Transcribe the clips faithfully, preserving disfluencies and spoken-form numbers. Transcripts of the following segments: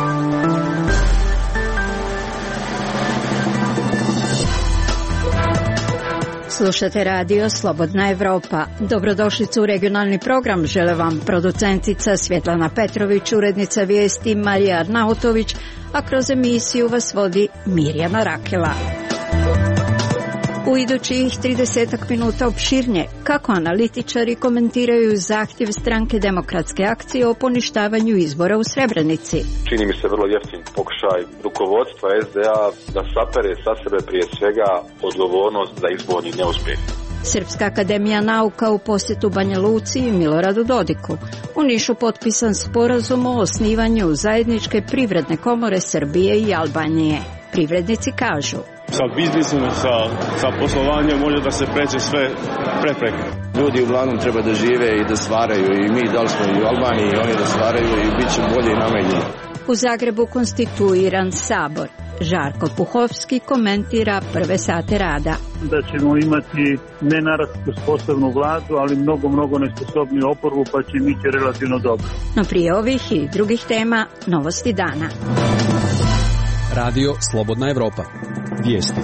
Slušate radio Slobodna Evropa. Dobrodošlicu u regionalni program žele vam producentica Svjetlana Petrović, urednica vijesti Marija Arnautović, a kroz emisiju vas vodi Mirjana Rakela. U idućih tridesetak minuta opširnje kako analitičari komentiraju zahtjev Stranke demokratske akcije o poništavanju izbora u Srebrenici. Čini mi se vrlo jeftin pokušaj rukovodstva es de a da sapere sa sebe prije svega odgovornost za izborni neuspjeh. Srpska akademija nauka u posjetu Banja Luci i Miloradu Dodiku. U Nišu potpisan sporazum o osnivanju zajedničke privredne komore Srbije i Albanije. Privrednici kažu: sa biznisom, sa, sa poslovanjem može da se pređe sve prepreke. Ljudi uglavnom treba da žive i da stvaraju, i mi da li smo i u Albaniji i oni da stvaraju i bit će bolje i nama i njima. U Zagrebu konstituiran sabor. Žarko Puhovski komentira prve sate rada. Da ćemo imati ne naravno sposobnu vladu, ali mnogo, mnogo nesposobniju oporbu, pa će biti relativno dobro. No prije ovih i drugih tema, novosti dana. Radio Slobodna Evropa. Vijesti.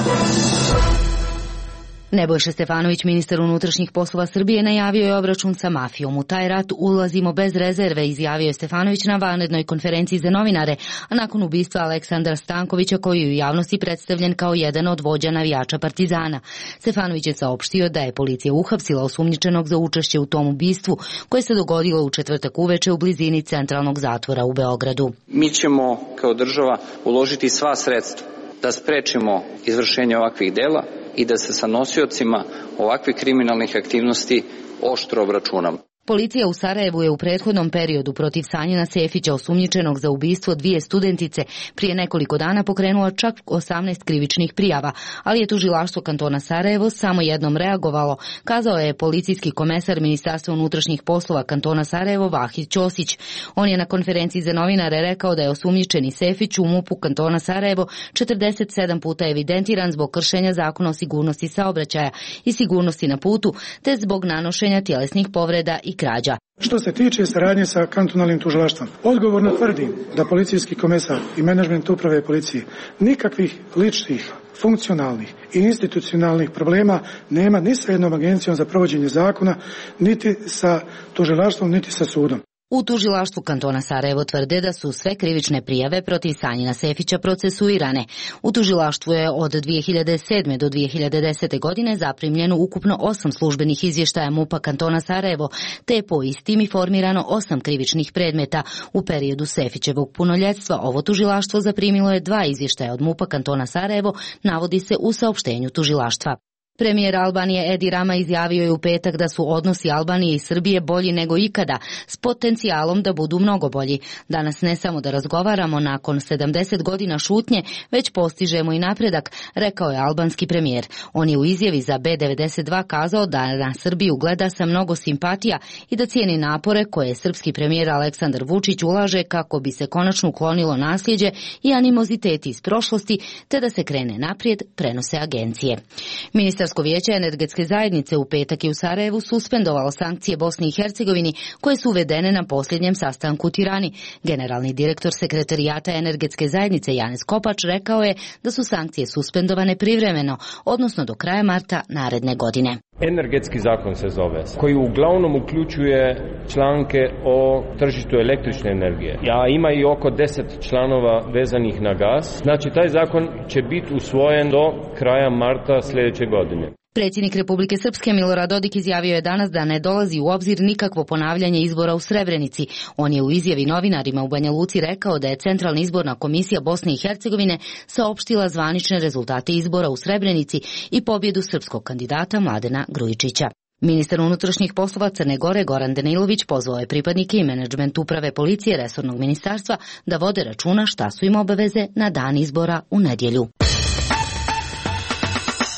Nebojša Stefanović, ministar unutrašnjih poslova Srbije, najavio je obračun sa mafijom. U taj rat ulazimo bez rezerve, izjavio je Stefanović na vanrednoj konferenciji za novinare, a nakon ubistva Aleksandra Stankovića, koji je u javnosti predstavljen kao jedan od vođa navijača Partizana. Stefanović je saopštio da je policija uhapsila osumnjičenog za učešće u tom ubistvu, koje se dogodilo u četvrtak uveče u blizini centralnog zatvora u Beogradu. Mi ćemo kao država uložiti sva sredstva da sprečimo izvršenje ovakvih dela i da se sa nosiocima ovakvih kriminalnih aktivnosti oštro obračunamo. Policija u Sarajevu je u prethodnom periodu protiv Sanjina Sefića, osumnjičenog za ubistvo dvije studentice, prije nekoliko dana pokrenula čak osamnaest krivičnih prijava, ali je tužilaštvo kantona Sarajevo samo jednom reagovalo, kazao je policijski komesar Ministarstva unutrašnjih poslova kantona Sarajevo Vahid Ćosić. On je na konferenciji za novinare rekao da je osumnjičeni Sefić u MUP-u kantona Sarajevo četrdeset sedam puta evidentiran zbog kršenja zakona o sigurnosti saobraćaja i sigurnosti na putu, te zbog nanošenja tjelesnih povreda i krađa. Što se tiče saradnje sa kantonalnim tužilaštvom, odgovorno tvrdim da policijski komesar i menadžment uprave policije nikakvih ličnih, funkcionalnih i institucionalnih problema nema ni sa jednom agencijom za provođenje zakona, niti sa tužilaštvom, niti sa sudom. U tužilaštvu kantona Sarajevo tvrde da su sve krivične prijave protiv Sanjina Sefića procesuirane. U tužilaštvu je od dvije hiljade sedme do dvije hiljade desete. godine zaprimljeno ukupno osam službenih izvještaja MUP-a kantona Sarajevo, te je po istim formirano osam krivičnih predmeta. U periodu Sefićevog punoljetstva ovo tužilaštvo zaprimilo je dva izvještaja od MUP-a kantona Sarajevo, navodi se u saopštenju tužilaštva. Premijer Albanije Edi Rama izjavio je u petak da su odnosi Albanije i Srbije bolji nego ikada, s potencijalom da budu mnogo bolji. Danas ne samo da razgovaramo nakon sedamdeset godina šutnje, već postižemo i napredak, rekao je albanski premijer. On je u izjavi za be devedeset dva kazao da na Srbiju gleda sa mnogo simpatija i da cijeni napore koje je srpski premijer Aleksandar Vučić ulaže kako bi se konačno uklonilo nasljeđe i animoziteti iz prošlosti, te da se krene naprijed, prenose agencije. Ministar Vijeće energetske zajednice u petak je u Sarajevu suspendovalo sankcije Bosni i Hercegovini koje su uvedene na posljednjem sastanku u Tirani. Generalni direktor sekretarijata energetske zajednice Janez Kopač rekao je da su sankcije suspendovane privremeno, odnosno do kraja marta naredne godine. Energetski zakon se zove, koji uglavnom uključuje članke o tržištu električne energije. A ima i oko deset članova vezanih na gas. Znači, taj zakon će biti usvojen do kraja marta sljedeće godine. Predsjednik Republike Srpske Milorad Dodik izjavio je danas da ne dolazi u obzir nikakvo ponavljanje izbora u Srebrenici. On je u izjavi novinarima u Banja Luci rekao da je Centralna izborna komisija Bosne i Hercegovine saopštila zvanične rezultate izbora u Srebrenici i pobjedu srpskog kandidata Mladena Grujičića. Ministar unutrašnjih poslova Crne Gore Goran Danilović pozvao je pripadnike i menadžment uprave policije resornog ministarstva da vode računa šta su im obaveze na dan izbora u nedjelju.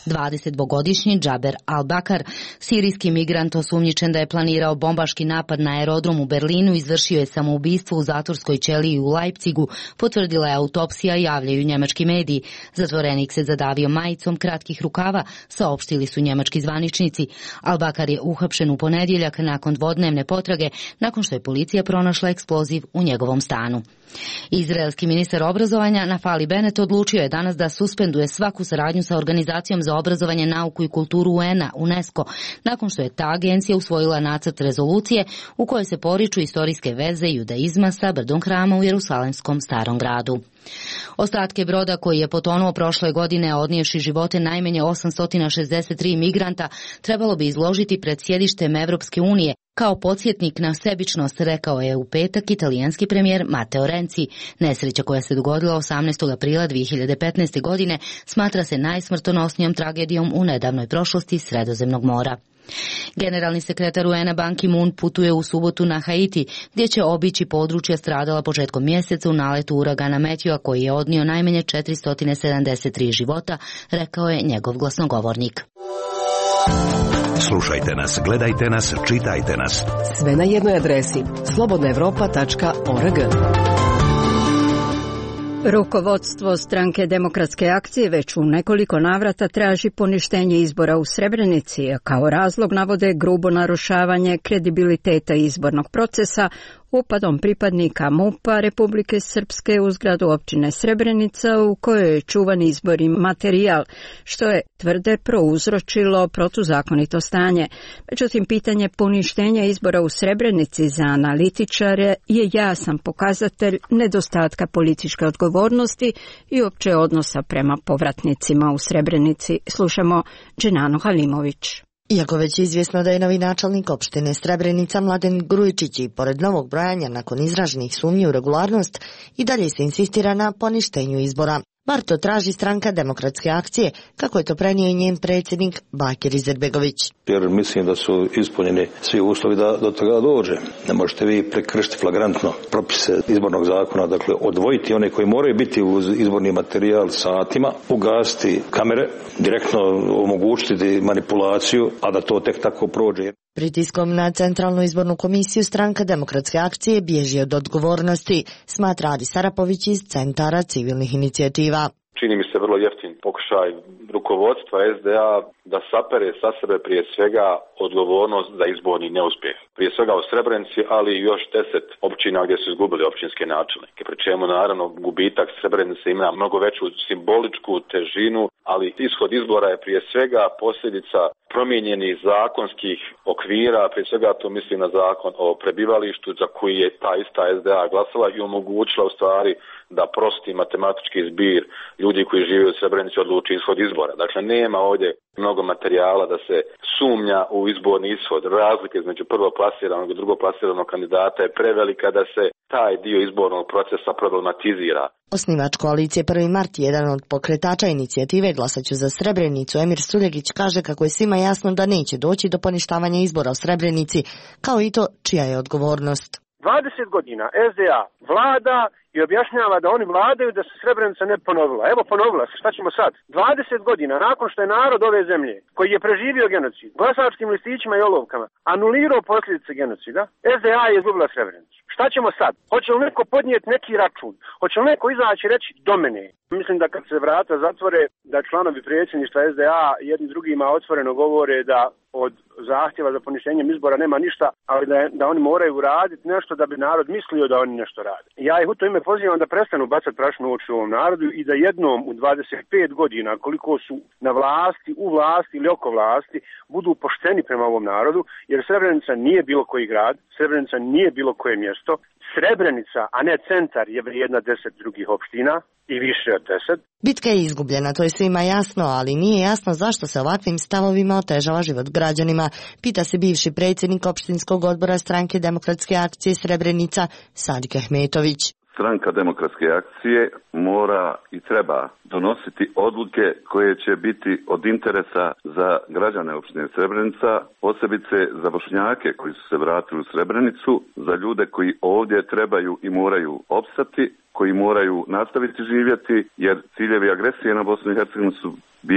dvadesetdvogodišnji Džaber Al-Bakar, sirijski migrant osumnjičen da je planirao bombaški napad na aerodrom u Berlinu, izvršio je samoubistvo u zatvorskoj ćeliji u Leipzigu, potvrdila je autopsija, javljaju njemački mediji. Zatvorenik se zadavio majicom kratkih rukava, saopštili su njemački zvaničnici. Al-Bakar je uhapšen u ponedjeljak nakon dvodnevne potrage, nakon što je policija pronašla eksploziv u njegovom stanu. Izraelski ministar obrazovanja Naftali Bennett odlučio je danas da suspenduje svaku saradnju sa Organizacijom za obrazovanje, nauku i kulturu U N A, UNESCO, nakon što je ta agencija usvojila nacrt rezolucije u kojoj se poriču istorijske veze judaizma sa brdom hrama u Jerusalemskom starom gradu. Ostatke broda koji je potonuo prošle godine, odnijevši živote najmanje osamsto šezdeset tri migranta, trebalo bi izložiti pred sjedištem Evropske unije. Kao podsjetnik na sebičnost, rekao je u petak italijanski premijer Matteo Renzi. Nesreća koja se dogodila osamnaestog aprila dvije hiljade petnaeste. godine smatra se najsmrtonosnijom tragedijom u nedavnoj prošlosti Sredozemnog mora. Generalni sekretar U N A Ban Ki-moon putuje u subotu na Haiti, gdje će obići područja stradala početkom mjeseca u naletu uragana Matthewa, koji je odnio najmanje četiristo sedamdeset tri života, rekao je njegov glasnogovornik. Slušajte nas, gledajte nas, čitajte nas. Sve na jednoj adresi slobodna europa tačka org. Rukovodstvo Stranke demokratske akcije već u nekoliko navrata traži poništenje izbora u Srebrenici, a kao razlog navode grubo narušavanje kredibiliteta izbornog procesa upadom pripadnika MUP-a Republike Srpske u zgradu općine Srebrenica u kojoj je čuvan izborni materijal, što je, tvrde, prouzročilo protuzakonito stanje. Međutim, pitanje poništenja izbora u Srebrenici za analitičare je jasan pokazatelj nedostatka političke odgovornosti i opće odnosa prema povratnicima u Srebrenici. Slušamo Dženanu Halimović. Iako već izvjesno da je novi načelnik opštine Srebrenica Mladen Grujičić i pored novog brojanja nakon izraženih sumnji u regularnost, i dalje se insistira na poništenju izbora. Bar to traži Stranka demokratske akcije, kako je to prenio i njen predsjednik Bakir Izetbegović. Jer mislim da su ispunjeni svi uslovi da do toga dođe. Ne možete vi prekršiti flagrantno propise izbornog zakona, dakle odvojiti one koji moraju biti uz izborni materijal satima, ugasiti kamere, direktno omogućiti manipulaciju, a da to tek tako prođe. Pritiskom na Centralnu izbornu komisiju Stranka demokratske akcije bježi od odgovornosti, smatra Adi Sarapović iz Centara civilnih inicijativa. Čini mi se vrlo jeftin pokušaj rukovodstva S D A da sapere sa sebe prije svega odgovornost za izborni neuspjeh. Prije svega u Srebrenici, ali i još deset općina gdje su izgubili općinske načelnike. Pri čemu naravno gubitak Srebrenice ima mnogo veću simboličku težinu, ali ishod izbora je prije svega posljedica promijenjenih zakonskih okvira, prije svega to mislim na zakon o prebivalištu za koji je ta ista S D A glasala i omogućila u stvari da prosti matematički zbir ljudi koji žive u Srebrenici odluči ishod izbora. Dakle, nema ovdje mnogo materijala da se sumnja u izborni ishod. Razlike između prvoplasiranog i drugoplasiranog kandidata je prevelika da se taj dio izbornog procesa problematizira. Osnivač koalicije Prvi mart, jedan od pokretača inicijative Glasaću za Srebrenicu, Emir Suljegić, kaže kako je svima jasno da neće doći do poništavanja izbora u Srebrenici, kao i to čija je odgovornost. dvadeset godina S D A vlada i objašnjava da oni vladaju da se Srebrenica ne ponovila. Evo, ponovila se, šta ćemo sad? dvadeset godina nakon što je narod ove zemlje, koji je preživio genocid, glasačkim listićima i olovkama, anulirao posljedice genocida, S D A je izgubila Srebrenicu. Šta ćemo sad? Hoće li neko podnijeti neki račun? Hoće li neko izaći reći do mene? Mislim da kad se vrata zatvore, da članovi predsjedništva S D A jedni drugima otvoreno govore da od zahtjeva za poništenjem izbora nema ništa, ali da, je, da oni moraju raditi nešto da bi narod mislio da oni nešto rade. Ja ih u to ime pozivam da prestanu bacati prašnu oči u ovom narodu i da jednom u dvadeset pet godina, koliko su na vlasti, u vlasti ili oko vlasti, budu pošteni prema ovom narodu, jer Srebrenica nije bilo koji grad, Srebrenica nije bilo koje mjesto. Srebrenica, a ne centar, je vrijedna deset drugih opština i više od deset. Bitka je izgubljena, to je svima jasno, ali nije jasno zašto se ovakvim stavovima otežava život građanima, pita se bivši predsjednik opštinskog odbora Stranke demokratske akcije Srebrenica, Sadik Ahmetović. Stranka demokratske akcije mora i treba donositi odluke koje će biti od interesa za građane opštine Srebrenica, posebice za Bošnjake koji su se vratili u Srebrenicu, za ljude koji ovdje trebaju i moraju opstati, koji moraju nastaviti živjeti, jer ciljevi agresije na Bosnu i Hercegovinu su bili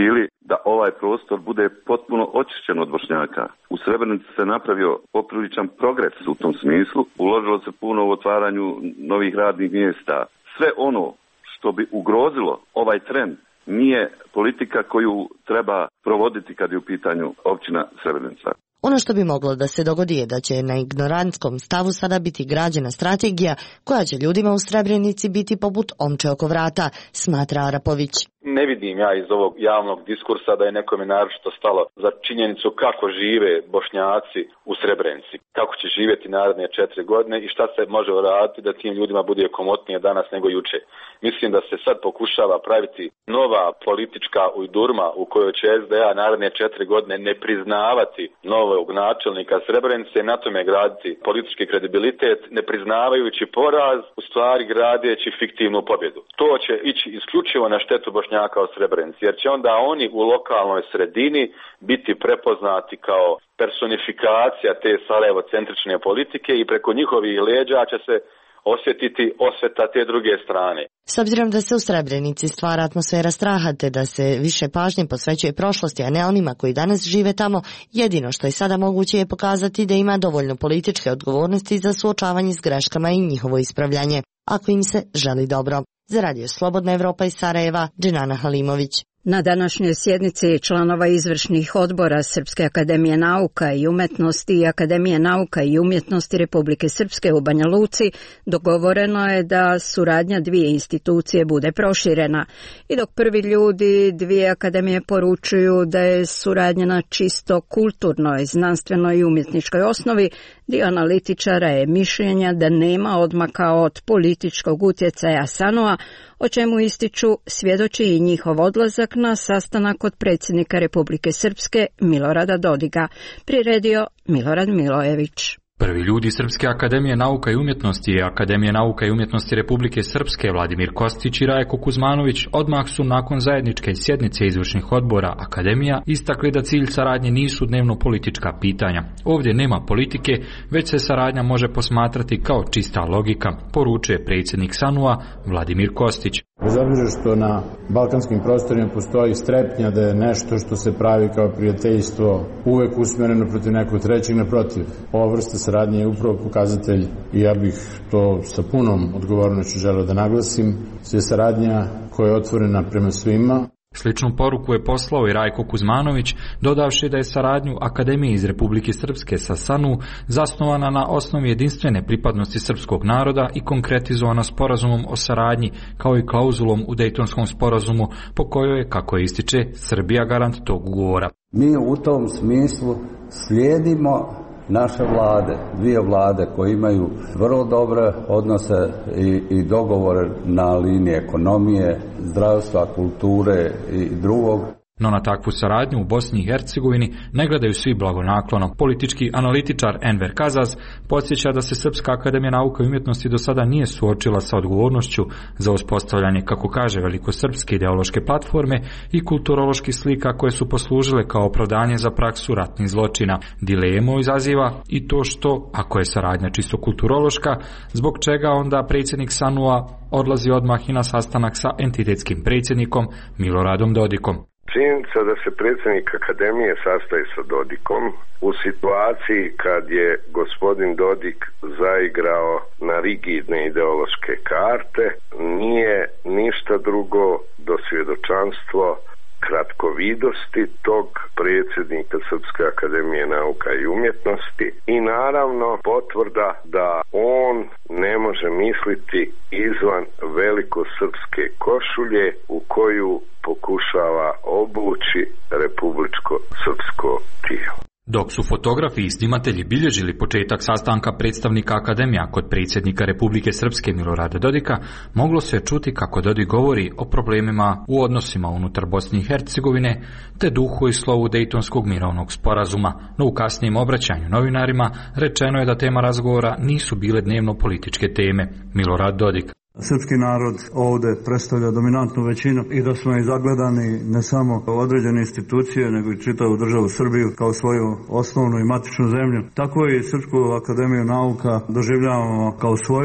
da ovaj prostor bude potpuno očišćen od Bošnjaka. U Srebrenici se napravio popriličan progres u tom smislu, uložilo se puno u otvaranju novih radnih mjesta. Sve ono što bi ugrozilo ovaj trend nije politika koju treba provoditi kad je u pitanju općina Srebrenica. Ono što bi moglo da se dogodi je da će na ignorantskom stavu sada biti građena strategija koja će ljudima u Srebrenici biti poput omče oko vrata, smatra Arapović. Ne vidim ja iz ovog javnog diskursa da je nekome naročito stalo za činjenicu kako žive Bošnjaci u Srebrenici, kako će živjeti naredne četiri godine i šta se može uraditi da tim ljudima bude komotnije danas nego juče. Mislim da se sad pokušava praviti nova politička ujdurma u kojoj će es de a naredne četiri godine ne priznavati novog načelnika Srebrenice, na tome graditi politički kredibilitet, ne priznavajući poraz, u stvari gradeći fiktivnu pobjedu. To će ići isključivo na štetu Bošnjaka u Srebrenici, jer će onda oni u lokalnoj sredini biti prepoznati kao personifikacija te Sarajevo-centrične politike i preko njihovih leđa će se osjetiti osveta te druge strane. S obzirom da se u Srebrenici stvara atmosfera straha te da se više pažnje posvećuje prošlosti, a ne onima koji danas žive tamo, jedino što je sada moguće je pokazati da ima dovoljno političke odgovornosti za suočavanje s greškama i njihovo ispravljanje, ako im se želi dobro. Za Radio Slobodna Evropa iz Sarajeva, Dženana Halimović. Na današnjoj sjednici članova izvršnih odbora Srpske akademije nauka i umetnosti i Akademije nauka i umjetnosti Republike Srpske u Banja Luci dogovoreno je da suradnja dvije institucije bude proširena. I dok prvi ljudi dvije akademije poručuju da je suradnja na čisto kulturnoj, znanstvenoj i umjetničkoj osnovi, dio analitičara je mišljenja da nema odmaka od političkog utjecaja SANU-a, o čemu ističu svjedoči i njihov odlazak na sastanak kod predsjednika Republike Srpske Milorada Dodika, priredio Milorad Milojević. Prvi ljudi Srpske akademije nauka i umjetnosti i Akademije nauka i umjetnosti Republike Srpske Vladimir Kostić i Rajko Kuzmanović odmah su nakon zajedničke sjednice izvršnih odbora akademija istakli da cilj saradnje nisu dnevno politička pitanja. Ovdje nema politike, već se saradnja može posmatrati kao čista logika, poručuje predsjednik SANU-a Vladimir Kostić. Bez obzira što na balkanskim prostorima postoji strepnja da je nešto što se pravi kao prijateljstvo uvek usmjereno protiv nekog trećeg, naprotiv. Ova vrsta saradnje je upravo pokazatelj, i ja bih to sa punom odgovornošću želeo da naglasim, je saradnja koja je otvorena prema svima. Sličnu poruku je poslao i Rajko Kuzmanović, dodavši da je saradnju Akademije iz Republike Srpske sa SANU zasnovana na osnovi jedinstvene pripadnosti srpskog naroda i konkretizovana sporazumom o saradnji, kao i klauzulom u Dejtonskom sporazumu, po kojoj je, kako ističe, Srbija garant tog ugovora. Mi u tom smislu slijedimo naše vlade, dvije vlade koje imaju vrlo dobre odnose i, i dogovore na liniji ekonomije, zdravstva, kulture i drugog. No na takvu saradnju u Bosni i Hercegovini ne gledaju svi blagonaklono. Politički analitičar Enver Kazaz podsjeća da se Srpska akademija nauka i umjetnosti do sada nije suočila sa odgovornošću za uspostavljanje, kako kaže, velikosrpske ideološke platforme i kulturoloških slika koje su poslužile kao opravdanje za praksu ratnih zločina. Dilemu izaziva i to što, ako je saradnja čisto kulturološka, zbog čega onda predsjednik SANU-a odlazi odmah i na sastanak sa entitetskim predsjednikom Miloradom Dodikom. Činjenica da se predsjednik akademije sastaje sa Dodikom u situaciji kad je gospodin Dodik zaigrao na rigidne ideološke karte nije ništa drugo do svjedočanstvo kratkovidosti tog predsjednika Srpske akademije nauka i umjetnosti i naravno potvrda da on ne može misliti izvan velikosrpske košulje u koju pokušava obući republičko srpsko tijelo. Dok su fotografi i snimatelji bilježili početak sastanka predstavnika akademija kod predsjednika Republike Srpske Milorada Dodika, moglo se čuti kako Dodik govori o problemima u odnosima unutar Bosne i Hercegovine, te duhu i slovu Dejtonskog mirovnog sporazuma, no u kasnijem obraćanju novinarima rečeno je da tema razgovora nisu bile dnevno političke teme. Milorad Dodik: Srpski narod ovdje predstavlja dominantnu većinu i da smo i zagledani ne samo određene institucije, nego i čitavu državu Srbiju kao svoju osnovnu i matičnu zemlju. Tako i Srpsku akademiju nauka doživljavamo kao svoju.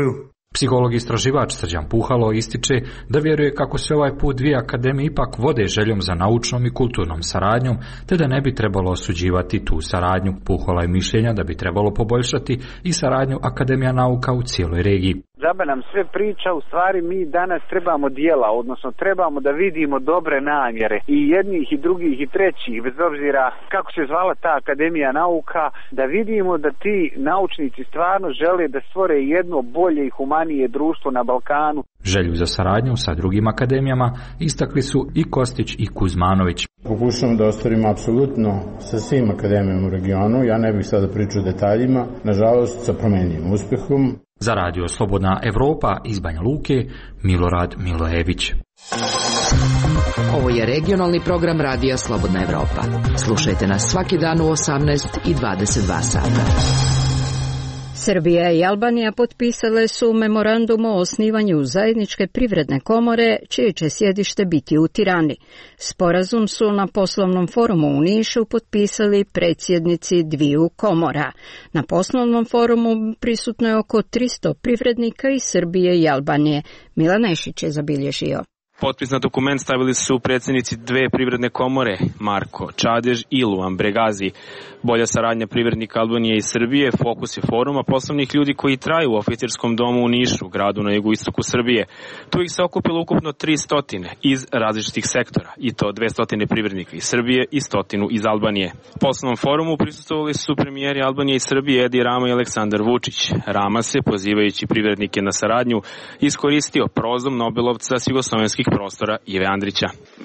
Psiholog i istraživač Srđan Puhalo ističe da vjeruje kako se ovaj put dvije akademije ipak vode željom za naučnom i kulturnom saradnjom, te da ne bi trebalo osuđivati tu saradnju. Puhalo je mišljenja da bi trebalo poboljšati i saradnju Akademija nauka u cijeloj regiji. Džaba nam sve priča, u stvari mi danas trebamo dijela, odnosno trebamo da vidimo dobre namjere i jednih i drugih i trećih, bez obzira kako se zvala ta Akademija nauka, da vidimo da ti naučnici stvarno žele da stvore jedno bolje i humanije društvo na Balkanu. Želju za saradnju sa drugim akademijama istakli su i Kostić i Kuzmanović. Pokušamo da ostvarimo apsolutno sa svim akademijama u regionu, ja ne bih sada pričao o detaljima, nažalost sa promenljivim uspehom. Za radio Slobodna Evropa iz Banja Luke, Milorad Milojević. Ovo je regionalni program radija Slobodna Evropa. Slušajte nas svaki dan u osamnaest i dvadeset dva sata. Srbija i Albanija potpisale su memorandum o osnivanju zajedničke privredne komore, čije će sjedište biti u Tirani. Sporazum su na poslovnom forumu u Nišu potpisali predsjednici dviju komora. Na poslovnom forumu prisutno je oko tristo privrednika iz Srbije i Albanije. Milan Nešić je zabilježio. Potpis na dokument stavili su predsjednici dve privredne komore, Marko Čadež i Luan Bregazi. Bolja saradnja privrednika Albanije i Srbije fokus je foruma poslovnih ljudi koji traju u oficirskom domu u Nišu, gradu na jugoistoku Srbije. Tu ih se okupilo ukupno tri stotine iz različitih sektora, i to dvesta privrednika iz Srbije i stotinu iz Albanije. Poslovnom forumu prisustvovali su premijeri Albanije i Srbije Edi Rama i Aleksandar Vučić. Rama se, pozivajući privrednike na saradnju, iskoristio prozom Nobelovca s jugoslovenskih prostora Ive Andrića.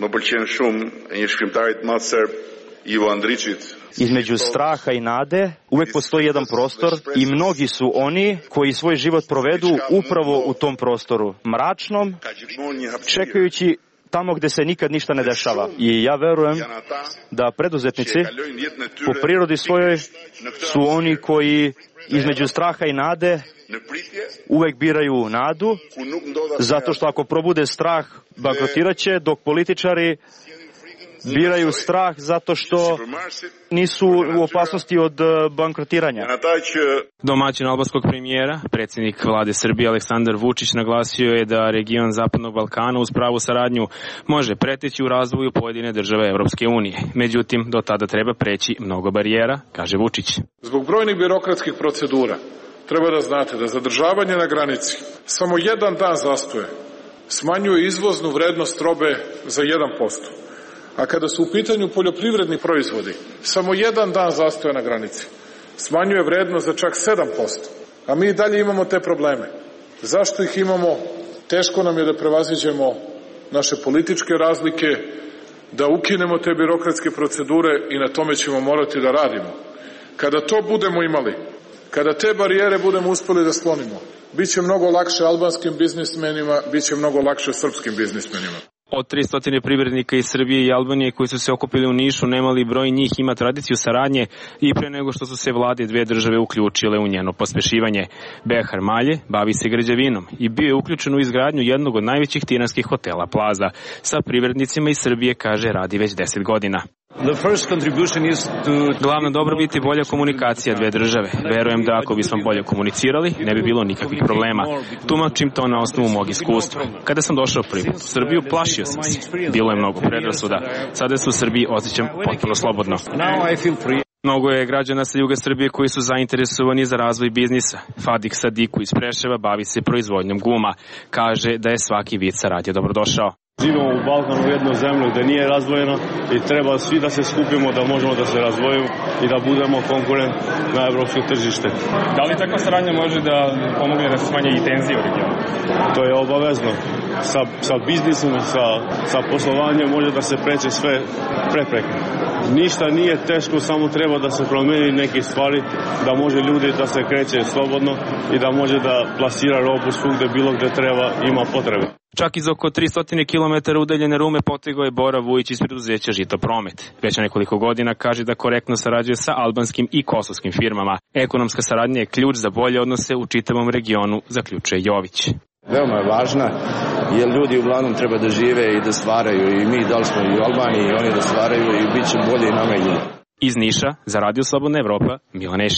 Između straha i nade uvek postoji jedan prostor i mnogi su oni koji svoj život provedu upravo u tom prostoru, mračnom, čekajući tamo gde se nikad ništa ne dešava. I ja verujem da preduzetnici po prirodi svojoj su oni koji između straha i nade uvek biraju nadu, zato što ako probude strah, bankrotiraće, dok političari biraju strah zato što nisu u opasnosti od bankrotiranja. Domaćin albanskog premijera, predsjednik vlade Srbije Aleksandar Vučić, naglasio je da region Zapadnog Balkana uz pravu saradnju može preteći u razvoju pojedine države Evropske unije. Međutim, do tada treba preći mnogo barijera, kaže Vučić. Zbog brojnih birokratskih procedura treba da znate da zadržavanje na granici samo jedan dan zastoje smanjuje izvoznu vrednost robe za jedan posto. A kada su u pitanju poljoprivredni proizvodi, samo jedan dan zastoja na granici smanjuje vrednost za čak sedam posto. A mi dalje imamo te probleme. Zašto ih imamo? Teško nam je da prevaziđemo naše političke razlike, da ukinemo te birokratske procedure i na tome ćemo morati da radimo. Kada to budemo imali, kada te barijere budemo uspeli da sklonimo, bit će mnogo lakše albanskim biznismenima, bit će mnogo lakše srpskim biznismenima. Od tristo privrednika iz Srbije i Albanije koji su se okupili u Nišu, nemali broj njih ima tradiciju saradnje i pre nego što su se vlade dve države uključile u njeno pospešivanje. Behar Malje bavi se građevinom i bio je uključen u izgradnju jednog od najvećih tiranskih hotela Plaza. Sa privrednicima iz Srbije, kaže, radi već deset godina. Glavna dobrobit je bolja komunikacija dve države. Verujem da ako bismo bolje komunicirali, ne bi bilo nikakvih problema. Tumačim to na osnovu mog iskustva. Kada sam došao prvi put u Srbiju, plašio sam se. Bilo je mnogo predrasuda. Sada se u Srbiji osjećam potpuno slobodno. Mnogo je građana sa juga Srbije koji su zainteresovani za razvoj biznisa. Fadik Sadiku iz Preševa bavi se proizvodnjom guma. Kaže da je svaki vid saradnje dobrodošao. Živimo u Balkanu u jednoj zemlji gde nije razvojeno i treba svi da se skupimo da možemo da se razvojimo i da budemo konkurent na evropsko tržište. Da li takva saradnja može da pomogne da se smanje i tenzije u regionu? To je obavezno. Sa, sa biznisom, sa, sa poslovanjem može da se preće sve prepreke. Ništa nije teško, samo treba da se promeni neke stvari, da može ljudi da se kreće slobodno i da može da plasira robu svugde bilo gde treba, ima potrebe. Čak iz oko tristo kilometara udaljene Rume potegao je Bora Vujić iz preduzeća Žito Promet. Već nekoliko godina kaže da korektno sarađuje sa albanskim i kosovskim firmama. Ekonomska saradnja je ključ za bolje odnose u čitavom regionu, zaključuje Jović. Veoma je važna, jer ljudi uglavnom treba da žive i da stvaraju, i mi da li smo i u Albaniji i oni da stvaraju i bit će bolje i nama i ljudi. Iz Niša, za Radio Slobodna Evropa, Milan Nešić.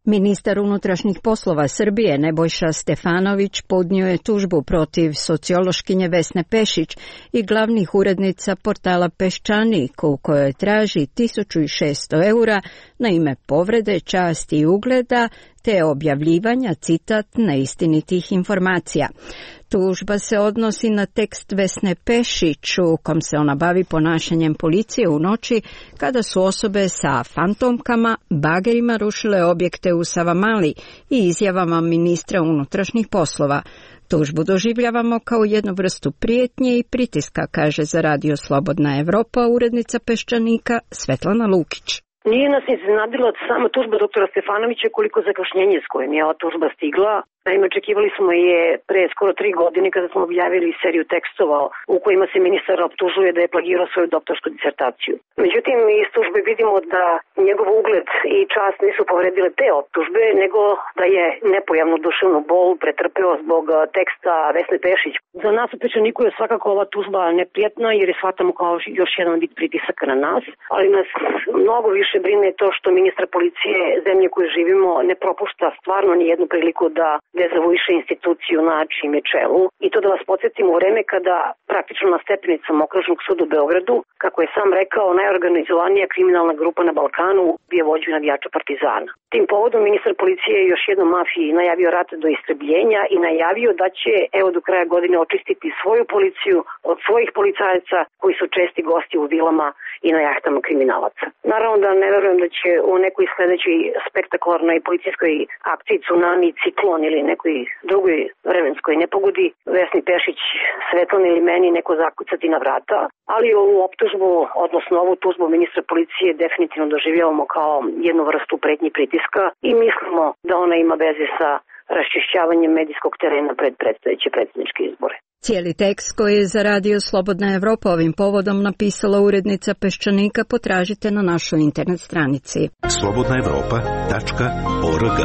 Ministar unutrašnjih poslova Srbije Nebojša Stefanović podnio je tužbu protiv sociološkinje Vesne Pešić i glavnih urednica portala Peščanik u kojoj traži tisuću šesto eura na ime povrede časti i ugleda te objavljivanja, citat, neistinitih informacija. Tužba se odnosi na tekst Vesne Pešić u kom se ona bavi ponašanjem policije u noći kada su osobe sa fantomkama, bagerima rušile objekte u Savamali i izjavama ministra unutrašnjih poslova. Tužbu doživljavamo kao jednu vrstu prijetnje i pritiska, kaže za Radio Slobodna Evropa urednica Peščanika Svetlana Lukić. Nije nas iznenadila sama tužba doktora Stefanovića koliko zakašnjenje s kojim je ova tužba stigla. Naime, očekivali smo je pre skoro tri godine kada smo objavili seriju tekstova u kojima se ministar optužuje da je plagirao svoju doktorsku disertaciju. Međutim, iz tužbe vidimo da njegov ugled i čast nisu povredile te optužbe, nego da je nepojavnu duševnu bol pretrpeo zbog teksta Vesne Pešić. Za nas u Peščaniku je svakako ova tužba neprijatna jer je shvatamo kao još jedan vid pritisaka na nas, ali nas mnogo više brine to što ministar policije zemlje koju živimo ne propušta stvarno ni jednu priliku da dezavuiše instituciju na čijem je čelu. I to da vas podsjetimo u vreme kada praktično na stepenicama Okružnog suda u Beogradu, kako je sam rekao, najorganizovanija kriminalna grupa na Balkanu bio vođu navijača Partizana. Tim povodom ministar policije je još jednom mafiji najavio rat do istrebljenja i najavio da će evo do kraja godine očistiti svoju policiju od svojih policajaca koji su česti gosti u vilama i na jahtama kriminalaca. Naravno da ne verujem da će u nekoj sledećoj spektakularnoj policijskoj akciji Tsunami, Ciklon ili nekoj drugoj vremenskoj nepogodi Vesni Pešić, Svetlani ili meni neko zakucati na vrata, ali ovu optužbu, odnosno ovu tužbu ministra policije definitivno doživljavamo kao jednu vrstu pretnji pritiska i mislimo da ona ima veze sa raščišćavanjem medijskog terena pred predstojeće predsjedničke izbore. Cijeli tekst koji je za Radio Slobodna Evropa ovim povodom napisala urednica Peščanika potražite na našoj internet stranici slobodna evropa tačka org.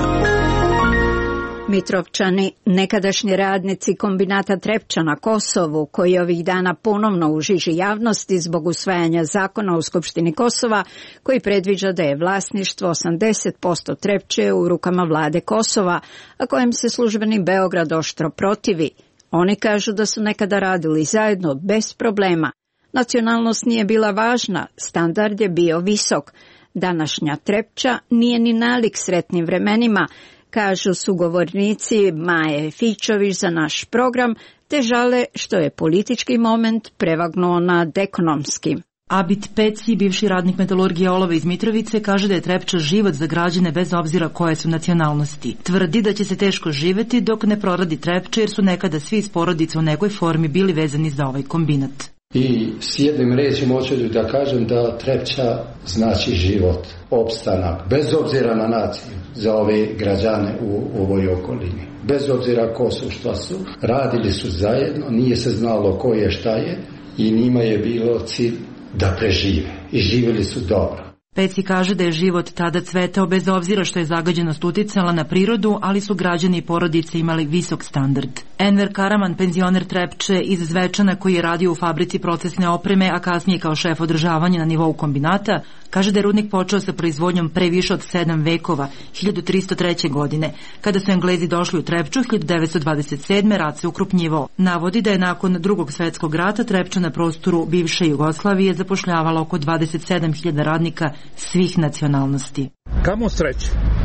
Mitrovčani, nekadašnji radnici kombinata Trepča na Kosovu, koji ovih dana ponovno u žiži javnosti zbog usvajanja zakona u Skupštini Kosova, koji predviđa da je vlasništvo osamdeset posto Trepče u rukama vlade Kosova, a kojem se službeni Beograd oštro protivi. Oni kažu da su nekada radili zajedno bez problema. Nacionalnost nije bila važna, standard je bio visok. Današnja Trepča nije ni nalik sretnim vremenima, kažu sugovornici Maje Fićović za naš program, te žale što je politički moment prevagnuo nad ekonomskim. Abit Peci, bivši radnik metalurgije olova iz Mitrovice, kaže da je Trepča život za građane bez obzira koje su nacionalnosti. Tvrdi da će se teško živeti dok ne proradi Trepča jer su nekada svi iz porodice u nekoj formi bili vezani za ovaj kombinat. I s jednim rečima hoću da kažem da Trepča znači život, opstanak, bez obzira na naciju za ove građane u ovoj okolini. Bez obzira ko su, šta su, radili su zajedno, nije se znalo ko je šta je i njima je bilo cilj da prežive i živjeli su dobro. Peci kaže da je život tada cvetao bez obzira što je zagađenost uticala na prirodu, ali su građani i porodice imali visok standard. Enver Karaman, penzioner Trepče iz Zvečana koji je radio u fabrici procesne opreme, a kasnije kao šef održavanja na nivou kombinata, kaže da je rudnik počeo sa proizvodnjom pre više od sedam vekova, hiljadu tristo treće. godine. Kada su Englezi došli u Trepču, hiljadu devetsto dvadeset sedme. rat se ukrupnjivao. Navodi da je nakon drugog svetskog rata Trepča na prostoru bivše Jugoslavije zapošljavala oko dvadeset sedam hiljada radnika svih nacionalnosti. Kamo sreće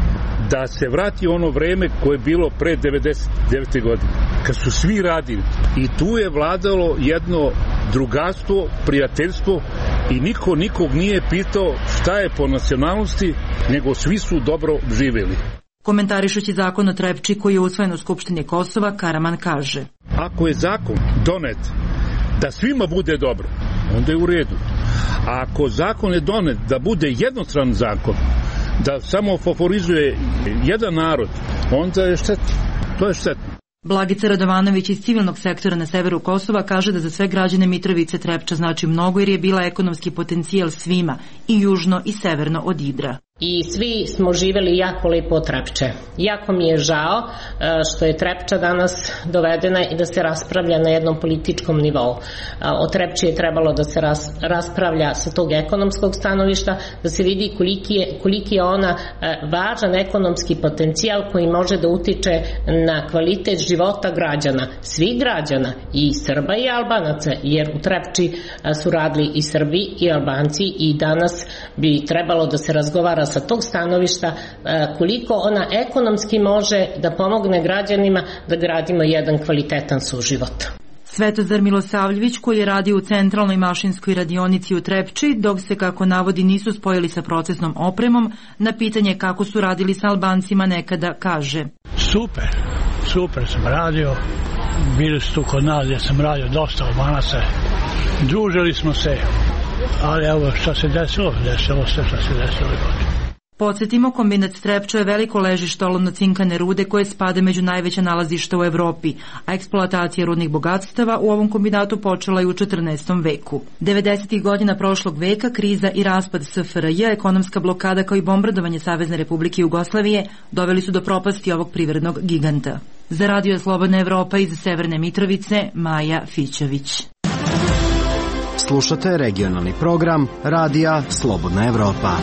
da se vrati ono vreme koje je bilo pre devedeset devete. godine, kad su svi radili i tu je vladalo jedno drugarstvo, prijateljstvo i niko nikog nije pitao šta je po nacionalnosti, nego svi su dobro živjeli. Komentarišući zakon o Trepči koji je usvojen u Skupštini Kosova, Karaman kaže: Ako je zakon donet da svima bude dobro, onda je u redu. A ako zakon je donet da bude jednostran zakon, da samo favorizuje jedan narod, onda je štetno. To je štetno. Blagica Radovanović iz civilnog sektora na severu Kosova kaže da za sve građane Mitrovice Trepča znači mnogo jer je bila ekonomski potencijal svima i južno i severno od Idra. I svi smo živjeli jako lepo od Trepče. Jako mi je žao što je Trepča danas dovedena i da se raspravlja na jednom političkom nivou. O Trepči je trebalo da se raspravlja sa tog ekonomskog stanovišta, da se vidi koliki je, koliki je ona važan ekonomski potencijal koji može da utiče na kvalitet života građana, svih građana, i Srba i Albanaca, jer u Trepči su radili i Srbi i Albanci, i danas bi trebalo da se razgovara sa tog stanovišta koliko ona ekonomski može da pomogne građanima da gradimo jedan kvalitetan suživot. Svetozar Milosavljević, koji je radio u centralnoj mašinskoj radionici u Trepči, dok se, kako navodi, nisu spojili sa procesnom opremom, na pitanje kako su radili sa Albancima nekada kaže: Super, super sam radio, bili su tu kod nas gdje sam radio dosta Albanaca, družili smo se, ali evo što se desilo, desilo se što se desilo. Podsjetimo, kombinat Trepča je veliko ležište olovno-cinkane rude koje spade među najveća nalazišta u Evropi, a eksploatacija rudnih bogatstava u ovom kombinatu počela je u četrnaestom veku. devedesetih godina prošlog veka kriza i raspad S F R J, ekonomska blokada kao i bombardovanje Savezne Republike Jugoslavije doveli su do propasti ovog privrednog giganta. Za Radio Slobodna Evropa iz Severne Mitrovice, Maja Fićević. Slušate regionalni program Radija Slobodna Evropa.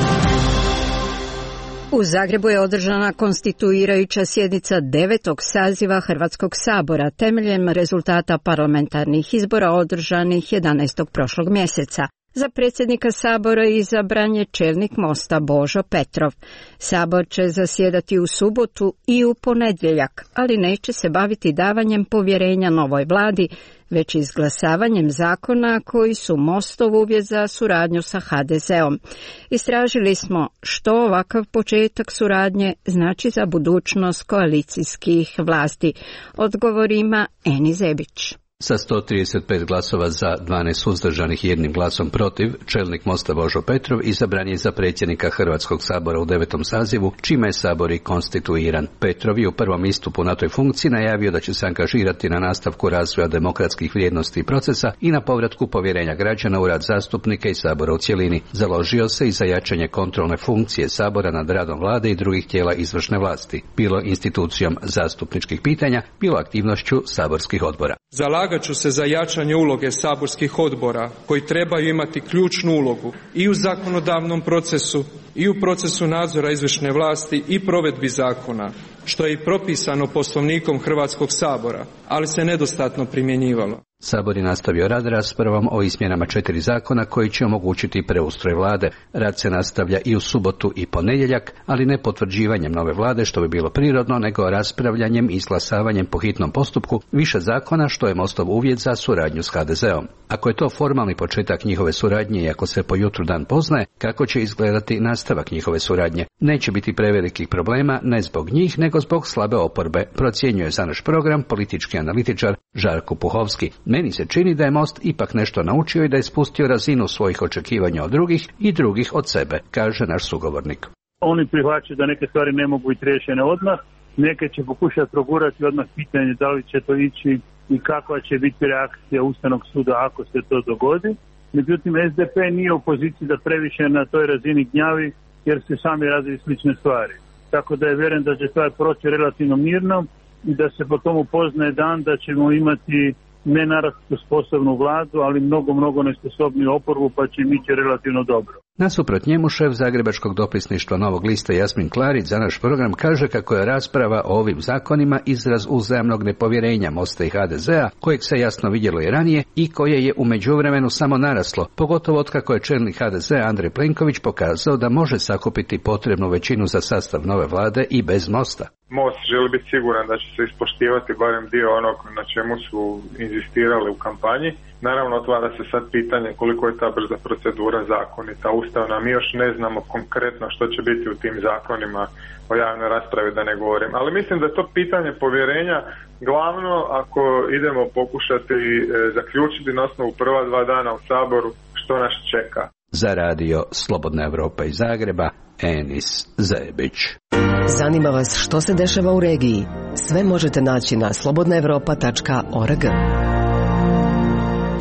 U Zagrebu je održana konstituirajuća sjednica devetog saziva Hrvatskog sabora temeljem rezultata parlamentarnih izbora održanih jedanaestog prošlog mjeseca. Za predsjednika Sabora izabran je čelnik Mosta Božo Petrov. Sabor će zasjedati u subotu i u ponedjeljak, ali neće se baviti davanjem povjerenja novoj vladi, već izglasavanjem zakona koji su Mostov uvjet za suradnju sa H D Z-om. Istražili smo što ovakav početak suradnje znači za budućnost koalicijskih vlasti. Odgovor ima Eni Zebić. Sa sto trideset pet glasova za, dvanaest suzdržanih i jednim glasom protiv, čelnik Mosta Božo Petrov izabran je za predsjednika Hrvatskog sabora u devetom sazivu, čime je sabor i konstituiran. Petrov je u prvom istupu na toj funkciji najavio da će se angažirati na nastavku razvoja demokratskih vrijednosti i procesa i na povratku povjerenja građana u rad zastupnika i sabora u cjelini. Založio se i za jačanje kontrolne funkcije sabora nad radom vlade i drugih tijela izvršne vlasti, bilo institucijom zastupničkih pitanja, bilo aktivnošću saborskih odbora. Zalagat ću se za jačanje uloge saborskih odbora koji trebaju imati ključnu ulogu i u zakonodavnom procesu i u procesu nadzora izvršne vlasti i provedbi zakona, što je i propisano Poslovnikom Hrvatskog sabora, ali se nedostatno primjenjivalo. Sabor je nastavio rad raspravom o izmjenama četiri zakona koji će omogućiti preustroj vlade. Rad se nastavlja i u subotu i ponedjeljak, ali ne potvrđivanjem nove vlade, što bi bilo prirodno, nego raspravljanjem i izglasavanjem po hitnom postupku više zakona, što je Mostov uvjet za suradnju s H D Z-om. Ako je to formalni početak njihove suradnje i ako se po jutru dan poznaje, kako će izgledati nastavak njihove suradnje? Neće biti prevelikih problema, ne zbog njih, nego zbog slabe oporbe, procjenjuje za naš program politički analitičar Žarko Puhovski. Meni se čini da je Most ipak nešto naučio i da je spustio razinu svojih očekivanja od drugih i drugih od sebe, kaže naš sugovornik. Oni prihvaćaju da neke stvari ne mogu biti riješene odmah, neke će pokušati progurati odmah pitanje da li će to ići i kakva će biti reakcija Ustavnog suda ako se to dogodi. Međutim, S D P nije u poziciji da previše na toj razini gnjavi jer se sami radi slične stvari. Tako da je vjerujem da će stvar proći relativno mirno i da se po tomu poznaje dan da ćemo imati ne naravno sposobnu vladu, ali mnogo, mnogo nesposobniju oporbu, pa će im ići relativno dobro. Nasuprot njemu šef Zagrebačkog dopisništva Novog lista Jasmin Klarić za naš program kaže kako je rasprava o ovim zakonima izraz uzajamnog nepovjerenja Mosta i H D Z-a, kojeg se jasno vidjelo i ranije i koje je u međuvremenu samo naraslo, pogotovo otkako je čelnik H D Z-a Andrej Plenković pokazao da može sakupiti potrebnu većinu za sastav nove vlade i bez Mosta. Most želi biti siguran da će se ispoštivati barem dio onog na čemu su inzistirali u kampanji. Naravno, otvara se sad pitanje koliko je ta brza procedura zakonita, ustavna. Mi još ne znamo konkretno što će biti u tim zakonima o javnoj raspravi, da ne govorim. Ali mislim da je to pitanje povjerenja glavno ako idemo pokušati e, zaključiti na osnovu prva dva dana u Saboru što nas čeka. Za radio Slobodna Evropa iz Zagreba, Enis Zebić. Zanima vas što se dešava u regiji? Sve možete naći na slobodna evropa tačka org.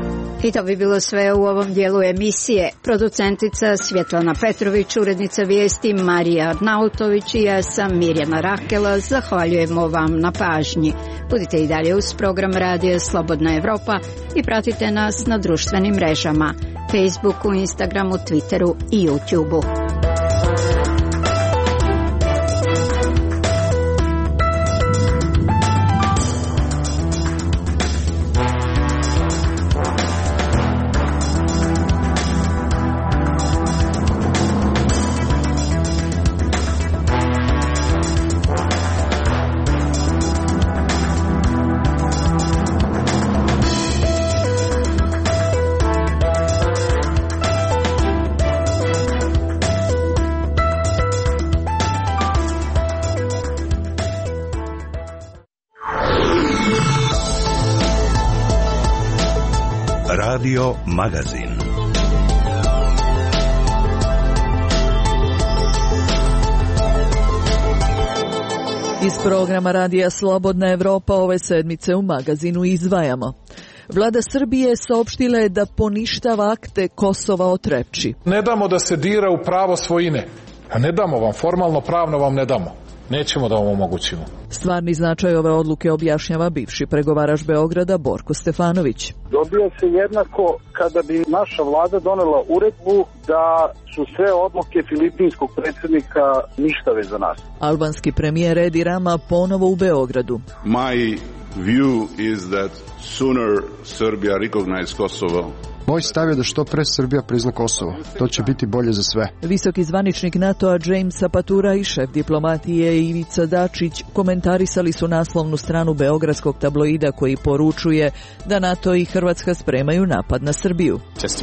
I to bi bilo sve u ovom dijelu emisije. Producentica Svjetlana Petrović, urednica vijesti Marija Arnautović i ja sam Mirjana Rakela. Zahvaljujemo vam na pažnji. Budite i dalje uz program Radija Slobodna Evropa i pratite nas na društvenim mrežama Facebooku, Instagramu, Twitteru i YouTubeu. Radio Magazin. Iz programa Radija Slobodna Evropa ove sedmice u magazinu izdvajamo. Vlada Srbije saopštila je da poništava akte Kosova o Trepči. Ne damo da se dira u pravo svojine. A ne damo vam, formalno pravno vam ne damo. Nećemo da vam omogućimo. Stvarni značaj ove odluke objašnjava bivši pregovarač Beograda Borko Stefanović. Dobija se jednako kada bi naša vlada donela uredbu da su sve odluke filipinskog predsjednika ništave za nas. Albanski premijer Edi Rama ponovo u Beogradu. My view is that sooner Serbia recognize Kosovo. Moj stav je da što pre Srbija prizna Kosovo. To će biti bolje za sve. Visoki zvaničnik NATO-a James Apatura i šef diplomatije Ivica Dačić komentarisali su naslovnu stranu beogradskog tabloida koji poručuje da NATO i Hrvatska spremaju napad na Srbiju.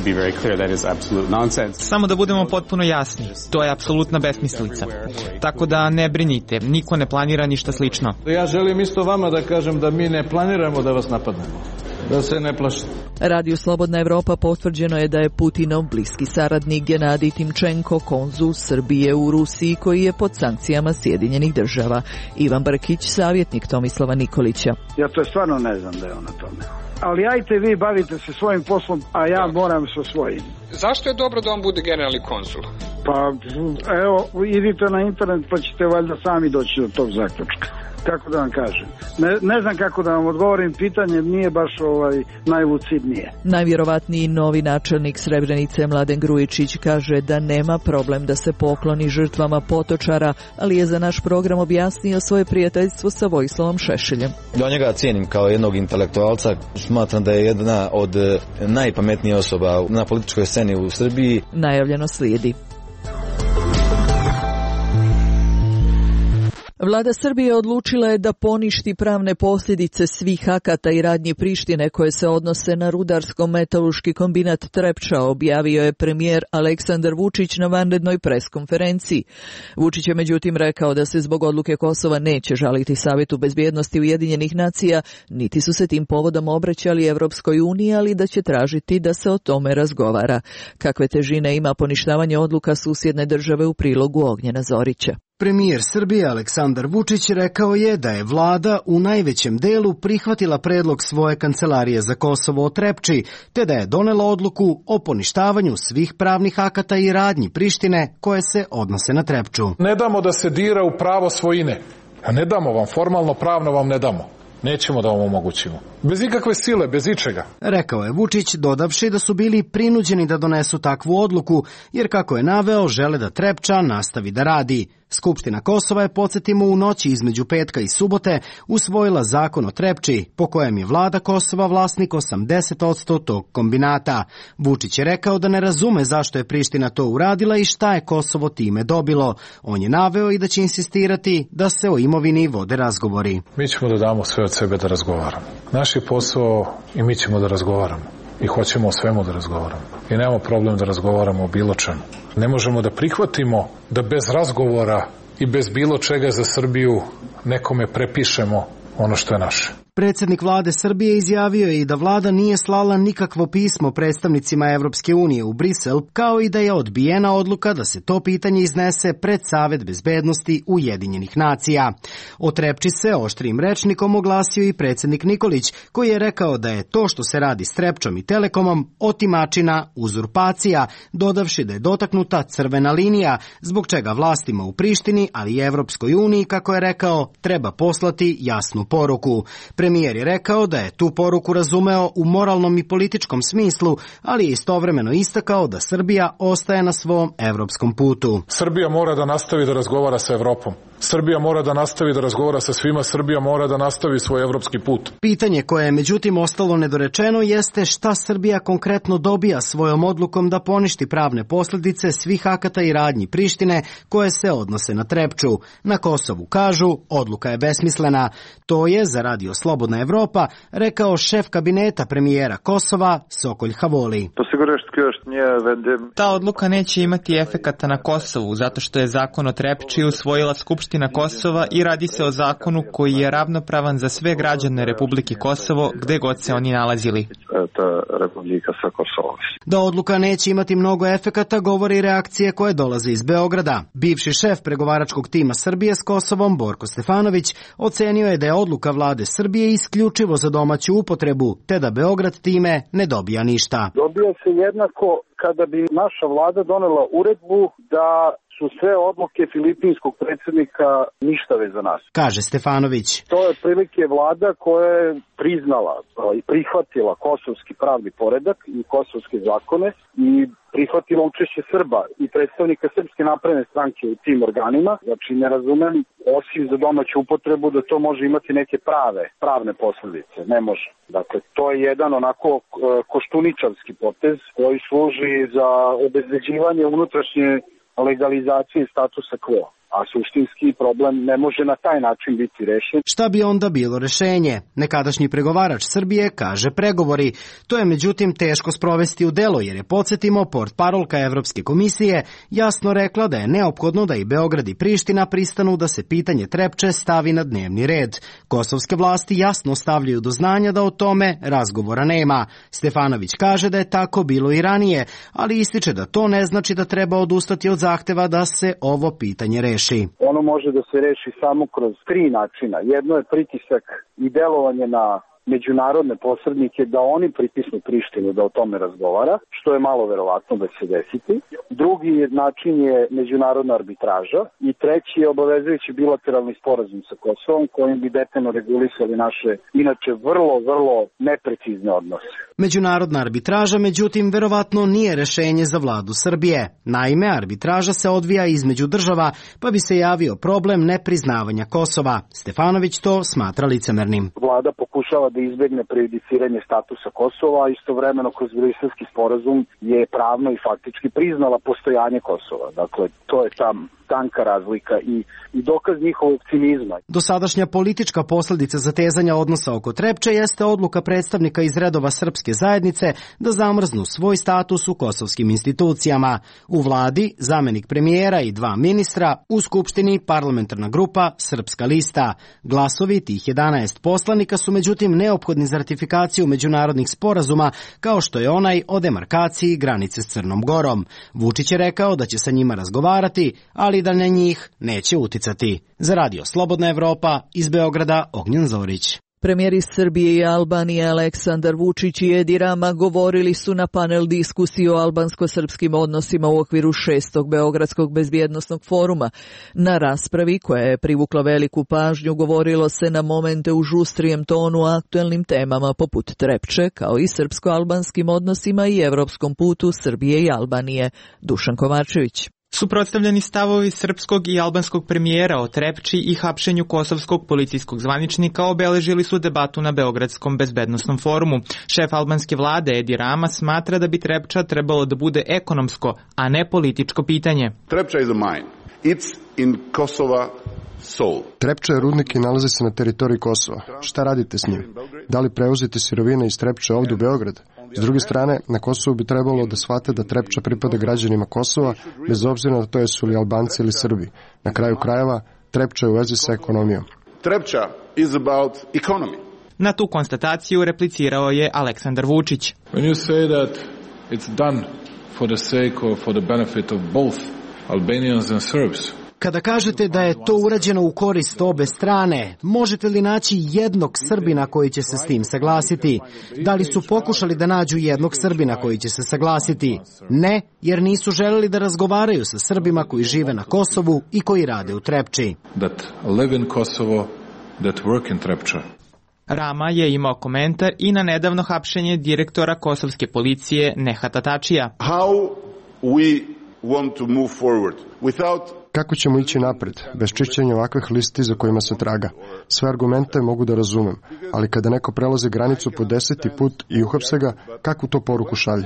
Samo da budemo potpuno jasni, to je apsolutna besmislica. Tako da ne brinite, niko ne planira ništa slično. Ja želim isto vama da kažem da mi ne planiramo da vas napadnemo. Da se ne plašite. Radio Slobodna Evropa potvrđeno je da je Putinov bliski saradnik Genadij Timčenko konzul Srbije u Rusiji koji je pod sankcijama Sjedinjenih država. Ivan Brkić, savjetnik Tomislava Nikolića. Ja to stvarno ne znam da je on na tome. Ali ajte vi bavite se svojim poslom, a ja moram sa svojim. Zašto je dobro da on bude generalni konsul? Pa evo, idite na internet pa ćete valjda sami doći do tog zaključka. Kako da vam kažem? Ne, ne znam kako da vam odgovorim, pitanje nije baš ovaj najlucidnije. Najvjerovatniji novi načelnik Srebrenice Mladen Grujičić kaže da nema problem da se pokloni žrtvama Potočara, ali je za naš program objasnio svoje prijateljstvo sa Vojislavom Šešeljem. Ja njega cijenim kao jednog intelektualca, smatram da je jedna od najpametnijih osoba na političkoj sceni u Srbiji. Najavljeno slijedi. Vlada Srbije odlučila je da poništi pravne posljedice svih akata i radnji Prištine koje se odnose na rudarsko-metalurški kombinat Trepča, objavio je premijer Aleksandar Vučić na vanrednoj preskonferenciji. Vučić je međutim rekao da se zbog odluke Kosova neće žaliti Savetu bezbjednosti Ujedinjenih nacija, niti su se tim povodom obraćali Evropskoj uniji, ali da će tražiti da se o tome razgovara. Kakve težine ima poništavanje odluka susjedne države u prilogu Ognjena Zorića. Premijer Srbije Aleksandar Vučić rekao je da je vlada u najvećem delu prihvatila predlog svoje kancelarije za Kosovo o Trepči, te da je donela odluku o poništavanju svih pravnih akata i radnji Prištine koje se odnose na Trepču. Ne damo da se dira u pravo svojine. A ne damo vam, formalno pravno vam ne damo. Nećemo da vam omogućimo. Bez ikakve sile, bez ičega. Rekao je Vučić, dodavši da su bili prinuđeni da donesu takvu odluku, jer kako je naveo, žele da Trepča nastavi da radi. Skupština Kosova je, podsjetimo, u noći između petka i subote usvojila zakon o Trepči, po kojem je vlada Kosova vlasnik osamdeset posto tog kombinata. Vučić je rekao da ne razume zašto je Priština to uradila i šta je Kosovo time dobilo. On je naveo i da će insistirati da se o imovini vode razgovori. Mi ćemo da damo sve od sebe da razgovaramo. Naš je posao i mi ćemo da razgovaramo. I hoćemo o svemu da razgovaramo. I nemamo problem da razgovaramo o bilo čemu. Ne možemo da prihvatimo da bez razgovora i bez bilo čega za Srbiju nekome prepišemo ono što je naše. Predsjednik vlade Srbije izjavio je i da vlada nije slala nikakvo pismo predstavnicima Evropske unije u Brisel, kao i da je odbijena odluka da se to pitanje iznese pred Savet bezbednosti Ujedinjenih nacija. O Trepči se oštrijim rečnikom oglasio i predsjednik Nikolić, koji je rekao da je to što se radi s Trepčom i Telekomom otimačina, uzurpacija, dodavši da je dotaknuta crvena linija, zbog čega vlastima u Prištini, ali i Evropskoj uniji, kako je rekao, treba poslati jasnu poruku. Premijer je rekao da je tu poruku razumeo u moralnom i političkom smislu, ali je istovremeno istakao da Srbija ostaje na svom evropskom putu. Srbija mora da nastavi da razgovara sa Evropom. Srbija mora da nastavi da razgovara sa svima, Srbija mora da nastavi svoj evropski put. Pitanje koje je međutim ostalo nedorečeno jeste šta Srbija konkretno dobija svojom odlukom da poništi pravne posljedice svih akata i radnji Prištine koje se odnose na Trepču. Na Kosovu kažu, odluka je besmislena. To je za Radio Slobodna Evropa rekao šef kabineta premijera Kosova Sokolj Havoli. Ta odluka neće imati efekata na Kosovu zato što je zakon o Trepči usvojila Skupština Kosova i radi se o zakonu koji je ravnopravan za sve građane Republike Kosovo gde god se oni nalazili. Da odluka neće imati mnogo efekata govori reakcije koje dolaze iz Beograda. Bivši šef pregovaračkog tima Srbije s Kosovom Borko Stefanović ocenio je da je odluka vlade Srbije isključivo za domaću upotrebu, te da Beograd time ne dobija ništa. Dobija se jednako kada bi naša vlada donela uredbu da su sve odluke filipinskog predsjednika ništave za nas, kaže Stefanović. To je otprilike vlada koja je priznala i prihvatila kosovski pravni poredak i kosovske zakone i prihvatila učešće Srba i predstavnika Srpske napredne stranke u tim organima. Znači ne razumem, osim za domaću upotrebu, da to može imati neke prave, pravne posljedice. Ne može. Dakle, to je jedan onako koštuničarski potez koji služi za obezbeđivanje unutrašnje legalizacije statusa quo. A suštinski problem ne može na taj način biti rešen. Šta bi onda bilo rešenje? Nekadašnji pregovarač Srbije kaže pregovori. To je međutim teško sprovesti u delo jer je, podsjetimo, portparolka Evropske komisije jasno rekla da je neophodno da i Beograd i Priština pristanu da se pitanje Trepče stavi na dnevni red. Kosovske vlasti jasno stavljaju do znanja da o tome razgovora nema. Stefanović kaže da je tako bilo i ranije, ali ističe da to ne znači da treba odustati od zahteva da se ovo pitanje reši. Ono može da se reši samo kroz tri načina. Jedno je pritisak i delovanje na međunarodne posrednike da oni pritisnu Prištinu da o tome razgovara, što je malo verovatno da će se desiti. Drugi način je međunarodna arbitraža i treći je obavezujući bilateralni sporazum sa Kosovom kojim bi detaljno regulisali naše inače vrlo, vrlo neprecizne odnose. Međunarodna arbitraža, međutim, verovatno nije rešenje za vladu Srbije. Naime, arbitraža se odvija između država, pa bi se javio problem nepriznavanja Kosova. Stefanović to smatra licemernim. Vlada pokušava da izbegne prejudiciranje statusa Kosova, a istovremeno kroz Briselski sporazum je pravno i faktički priznala postojanje Kosova. Dakle, to je tam tanka razlika i, i dokaz njihovog cinizma. Dosadašnja politička posljedica zatezanja odnosa oko Trepče jeste odluka predstavnika iz redova srpske zajednice da zamrznu svoj status u kosovskim institucijama. U vladi zamenik premijera i dva ministra, u skupštini parlamentarna grupa Srpska lista. Glasovi tih jedanaest poslanika su međutim neophodni za ratifikaciju međunarodnih sporazuma kao što je onaj o demarkaciji granice s Crnom Gorom. Vučić je rekao da će sa njima razgovarati, ali da na njih neće uticati. Za Radio Slobodna Evropa iz Beograda Ognjen Zorić. Premijeri Srbije i Albanije Aleksandar Vučić i Edi Rama govorili su na panel diskusiji o albansko-srpskim odnosima u okviru šestog Beogradskog bezbjednosnog foruma. Na raspravi, koja je privukla veliku pažnju, govorilo se na momente u žustrijem tonu o aktuelnim temama poput Trepče, kao i srpsko-albanskim odnosima i evropskom putu Srbije i Albanije. Dušan Kovačević. Suprotstavljeni stavovi srpskog i albanskog premijera o Trepči i hapšenju kosovskog policijskog zvaničnika obeležili su debatu na Beogradskom bezbednosnom forumu. Šef albanske vlade Edi Rama smatra da bi Trepča trebalo da bude ekonomsko, a ne političko pitanje. Trepča is a mine. It's in Kosova soul. Trepča je rudnik i nalazi se na teritoriji Kosova. Šta radite s njim? Da li prevozite sirovine iz Trepče ovdje u Beograd? S druge strane, na Kosovu bi trebalo da shvate da Trepča pripada građanima Kosova, bez obzira na to jesu li Albanci ili Srbi. Na kraju krajeva, Trepča je u vezi sa ekonomijom. Trepča is about economy. Na tu konstataciju replicirao je Aleksandar Vučić. When you say that it's done for the sake or for the benefit of both Albanians and Serbs, kada kažete da je to urađeno u korist obe strane, možete li naći jednog Srbina koji će se s tim saglasiti? Da li su pokušali da nađu jednog Srbina koji će se saglasiti? Ne, jer nisu želeli da razgovaraju sa Srbima koji žive na Kosovu i koji rade u Trepči. That live in Kosovo, that work in Trepča. Rama je imao komentar i na nedavno hapšenje direktora kosovske policije Nehata Tačija. How we want to move forward without Kako ćemo ići napred, bez čišćenja ovakvih listi za kojima se traga? Sve argumente mogu da razumem, ali kada neko prelazi granicu po deseti put i uhapse ga, kakvu to poruku šalje?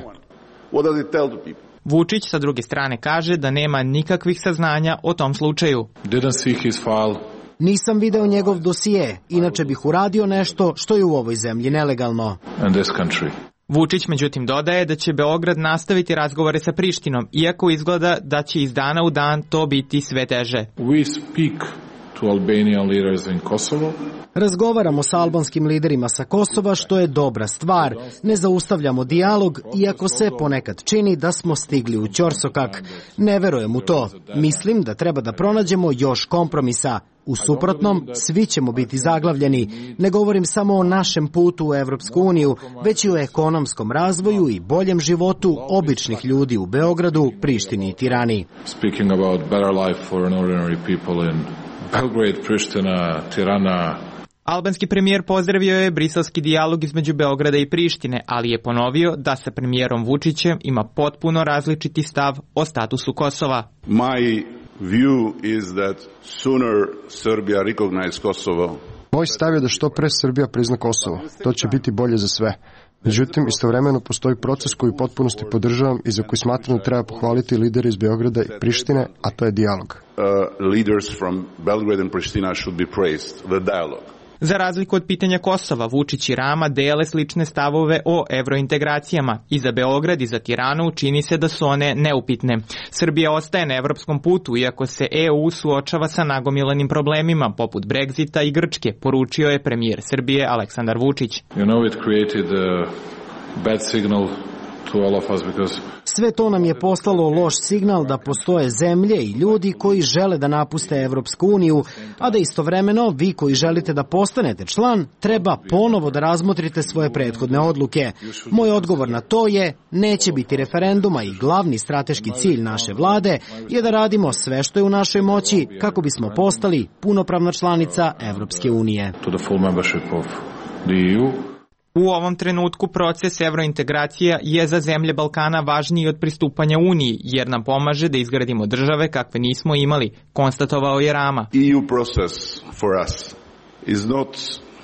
Vučić sa druge strane kaže da nema nikakvih saznanja o tom slučaju. Didn't see his file. Nisam video njegov dosije, inače bih uradio nešto što je u ovoj zemlji nelegalno. And this country. Vučić međutim dodaje da će Beograd nastaviti razgovore sa Prištinom, iako izgleda da će iz dana u dan to biti sve teže. We speak to Albanian leaders in Kosovo. Razgovaramo sa albanskim liderima sa Kosova, što je dobra stvar. Ne zaustavljamo dijalog, iako se ponekad čini da smo stigli u ćorsokak. Ne verujem u to. Mislim da treba da pronađemo još kompromisa. U suprotnom, svi ćemo biti zaglavljeni. Ne govorim samo o našem putu u Evropsku uniju, već i o ekonomskom razvoju i boljem životu običnih ljudi u Beogradu, Prištini i Tirani. Speaking about better life for ordinary people in Belgrade, Priština, Tirana. Albanski premijer pozdravio je briselski dijalog između Beograda i Prištine, ali je ponovio da sa premijerom Vučićem ima potpuno različiti stav o statusu Kosova. My view is that sooner Serbia recognize Kosovo. Moj stav je da što pre Srbija prizna Kosovo. To će biti bolje za sve. Međutim, istovremeno postoji proces koji u potpunosti podržavam i za koji smatram da treba pohvaliti lidere iz Beograda i Prištine, a to je dijalog. Uh, leaders from Belgrade and Pristina should be praised, the dialogue. Za razliku od pitanja Kosova, Vučić i Rama dele slične stavove o evrointegracijama. I za Beograd i za Tiranu čini se da su one neupitne. Srbija ostaje na evropskom putu, iako se E U suočava sa nagomilanim problemima, poput Brexita i Grčke, poručio je premijer Srbije Aleksandar Vučić. You know, it created a bad signal to all of us because sve to nam je poslalo loš signal da postoje zemlje i ljudi koji žele da napuste Evropsku uniju, a da istovremeno vi koji želite da postanete član treba ponovo da razmotrite svoje prethodne odluke. Moj odgovor na to je neće biti referenduma i glavni strateški cilj naše vlade je da radimo sve što je u našoj moći kako bismo postali punopravna članica Evropske unije. To the full membership of the E U. U ovom trenutku proces evrointegracija je za zemlje Balkana važniji od pristupanja Uniji, jer nam pomaže da izgradimo države kakve nismo imali, konstatovao je Rama. E U process for us is not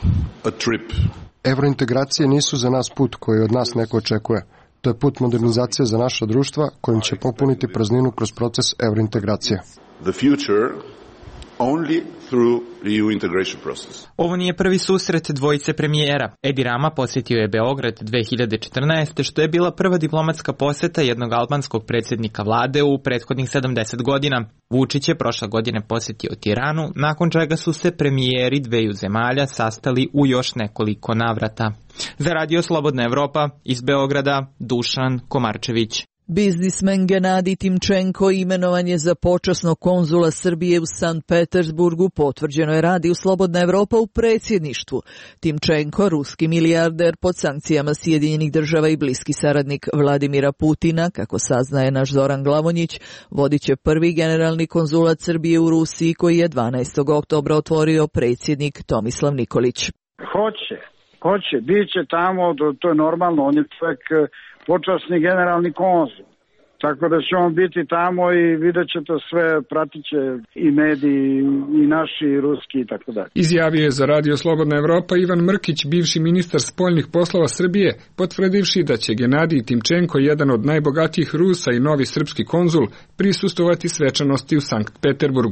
a trip. Evrointegracije nisu za nas put koji od nas neko očekuje. To je put modernizacije za naša društva kojim će popuniti prazninu kroz proces evrointegracije. The future only through the E U integration process. Ovo nije prvi susret dvojice premijera. Edi Rama posjetio je Beograd dve hiljade četrnaeste. što je bila prva diplomatska poseta jednog albanskog predsjednika vlade u prethodnih sedamdeset godina. Vučić je prošle godine posjetio Tiranu, nakon čega su se premijeri dveju zemalja sastali u još nekoliko navrata. Za Radio Slobodna Evropa iz Beograda, Dušan Komarčević. Biznismen Genadij Timčenko imenovan je za počasnog konzula Srbije u Sankt Petersburgu, potvrđeno je Radio Slobodna Evropa u predsjedništvu. Timčenko, ruski milijarder pod sankcijama Sjedinjenih država i bliski saradnik Vladimira Putina, kako saznaje naš Zoran Glavonjić, vodit će prvi generalni konzulat Srbije u Rusiji koji je dvanaestog oktobra otvorio predsjednik Tomislav Nikolić. Hoće, hoće, bit će tamo, to je normalno, on je čovjek počasni generalni konzul. Tako da će on biti tamo i vidjet ćete sve, pratit će i mediji, i naši, i ruski, i tako dalje. Izjavio je za Radio Slobodna Evropa Ivan Mrkić, bivši ministar spoljnih poslova Srbije, potvrdivši da će Genadij Timčenko, jedan od najbogatijih Rusa i novi srpski konzul, prisustovati svečanosti u Sankt Peterburgu.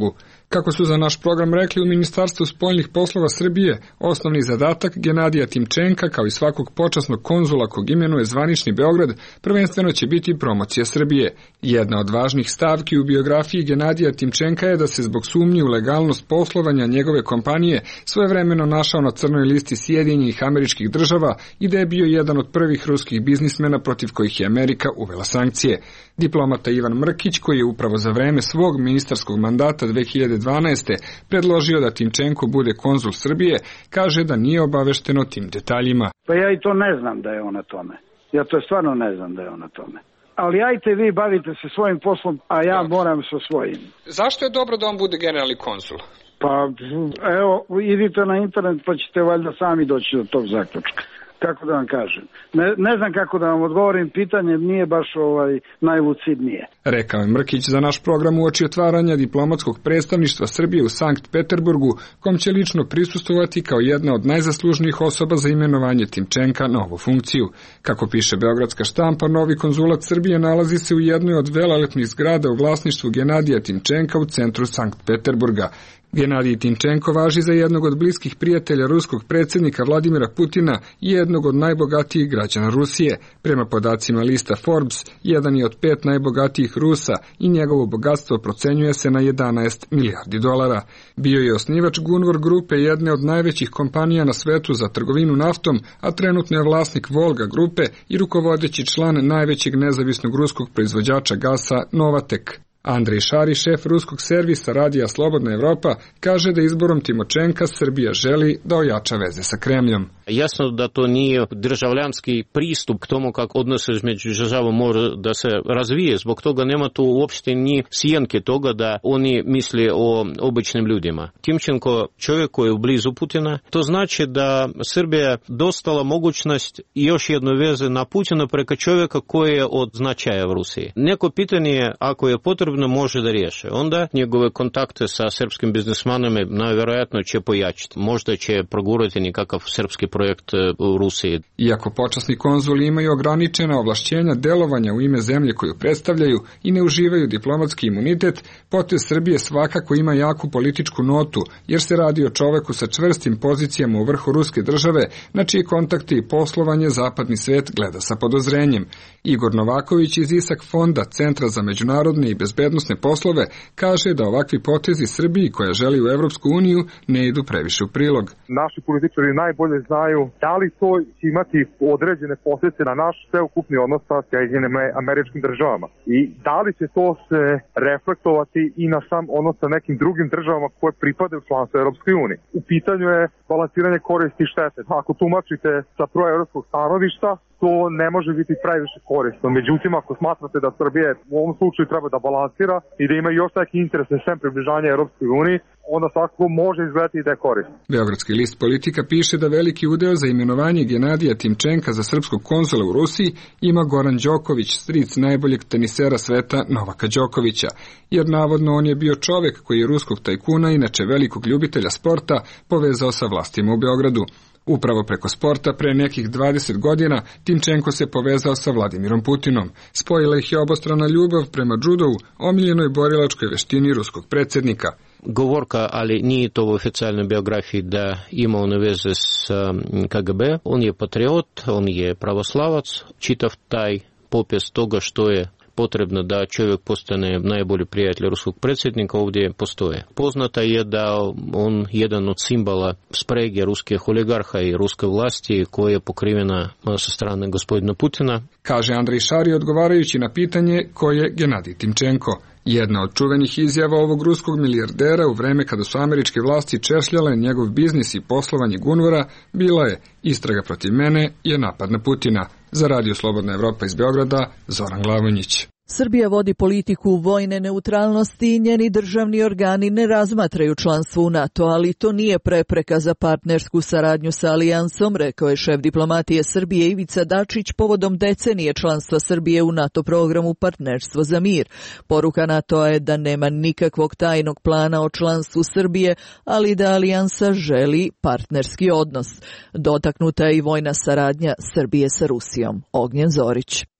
Kako su za naš program rekli u Ministarstvu spoljnih poslova Srbije, osnovni zadatak Genadija Timčenka, kao i svakog počasnog konzula kog imenuje zvanični Beograd, prvenstveno će biti promocija Srbije. Jedna od važnih stavki u biografiji Genadija Timčenka je da se zbog sumnji u legalnost poslovanja njegove kompanije svojevremeno našao na crnoj listi Sjedinjenih Američkih Država i da je bio jedan od prvih ruskih biznismena protiv kojih je Amerika uvela sankcije. Diplomata Ivan Mrkić, koji je upravo za vreme svog ministarskog mandata dve hiljade dvanaeste. predložio da Timčenko bude konzul Srbije, kaže da nije obavešteno tim detaljima. Pa ja i to ne znam da je on na tome. Ja to stvarno ne znam da je on na tome. Ali ajte vi bavite se svojim poslom, a ja moram sa svojim. Zašto je dobro da on bude generalni konzul? Pa evo, idite na internet pa ćete valjda sami doći do tog zaključka. Kako da vam kažem? Ne, ne znam kako da vam odgovorim, pitanje nije baš ovaj najlucidnije. Rekao je Mrkić za naš program uoči otvaranja diplomatskog predstavništva Srbije u Sankt Peterburgu, kom će lično prisustvovati kao jedna od najzaslužnijih osoba za imenovanje Timčenka na ovu funkciju. Kako piše beogradska štampa, novi konzulat Srbije nalazi se u jednoj od velelepnih zgrada u vlasništvu Genadija Timčenka u centru Sankt Peterburga. Genadij Timčenko važi za jednog od bliskih prijatelja ruskog predsjednika Vladimira Putina i jednog od najbogatijih građana Rusije. Prema podacima lista Forbes, jedan je od pet najbogatijih Rusa i njegovo bogatstvo procenjuje se na jedanaest milijardi dolara. Bio je osnivač Gunvor grupe, jedne od najvećih kompanija na svetu za trgovinu naftom, a trenutno je vlasnik Volga grupe i rukovodeći član najvećeg nezavisnog ruskog proizvođača gasa Novatek. Andrej Šari, šef ruskog servisa radija Slobodna Evropa, kaže da izborom Timočenka Srbija želi da ojača veze sa Kremljom. Jasno da to nije državljanski pristup k tomu kako odnose između država mora da se razvije. Zbog toga nema tu uopšte ni sjenke toga da oni misle o običnim ljudima. Timčenko čovjek koji je blizu Putina, to znači da Srbija dostala mogućnost i još jednu veze na Putina preko čovjeka koji je od značaja u Rusiji. Neko pitanje, ako je potrebno, može da riješe. Onda njegove kontakte sa srpskim biznismanama najvjerojatno će pojačiti. Možda će progurati nekakav srpski projekt u Rusiji. Iako počasni konzuli imaju ograničena ovlašćenja delovanja u ime zemlje koju predstavljaju i ne uživaju diplomatski imunitet, potez Srbije svakako ima jaku političku notu, jer se radi o čoveku sa čvrstim pozicijama u vrhu ruske države, na čije kontakte i poslovanje zapadni svet gleda sa podozrenjem. Igor Novaković iz ISAK fonda, Centra za međunarodne i bezbednosne poslove, kaže da ovakvi potezi Srbiji, koja želi u Evropsku uniju, ne idu previše u prilog. Naši političari najbolje znaju da li to će imati određene posljedice na naš sveukupni odnos sa Sjedinjenim Američkim Državama i da li će to se reflektovati i na sam odnos sa nekim drugim državama koje pripadaju članstvu Evropskoj uniji. U pitanju je balansiranje koristi i štete. Ako tumačite sa proevropskog stanovišta, to ne može biti previše korisno. Međutim, ako smatrate da Srbije u ovom slučaju treba da balansira i da ima još neki interes sem približanja Evropskoj uniji, onda svakako može izgledati da je korisno. Beogradski list Politika piše da veliki udeo za imenovanje Genadija Timčenka za srpskog konzula u Rusiji ima Goran Đoković, stric najboljeg tenisera sveta Novaka Đokovića, jer navodno on je bio čovek koji je ruskog tajkuna, inače velikog ljubitelja sporta, povezao sa vlastima u Beogradu. Upravo preko sporta pre nekih dvadeset godina Timčenko se povezao sa Vladimirom Putinom. Spojila ih je obostrana ljubav prema džudovu, omiljenoj borilačkoj veštini ruskog predsjednika. Govorka, ali nije to u oficijalnoj biografiji da ima one veze s K G B. On je patriot, on je pravoslavac, čitav taj popis toga što je potrebno da čovjek postane najbolji prijatelj ruskog predsjednika ovdje postoje. Poznata je da on jedan od simbola sprege ruskih oligarha i ruske vlasti koja je pokrivena sa strane gospodina Putina. Kaže Andrej Šari odgovarajući na pitanje ko je Genadij Timčenko. Jedna od čuvenih izjava ovog ruskog milijardera u vreme kada su američke vlasti češljale njegov biznis i poslovanje Gunvora bila je: istraga protiv mene je napad na Putina. Za Radio Slobodna Evropa iz Beograda, Zoran Glavonjić. Srbija vodi politiku vojne neutralnosti i njeni državni organi ne razmatraju članstvo u NATO, ali to nije prepreka za partnersku saradnju sa alijansom, rekao je šef diplomatije Srbije Ivica Dačić povodom decenije članstva Srbije u NATO programu Partnerstvo za mir. Poruka NATO je da nema nikakvog tajnog plana o članstvu Srbije, ali da alijansa želi partnerski odnos. Dotaknuta je i vojna saradnja Srbije sa Rusijom. Ognjen Zorić.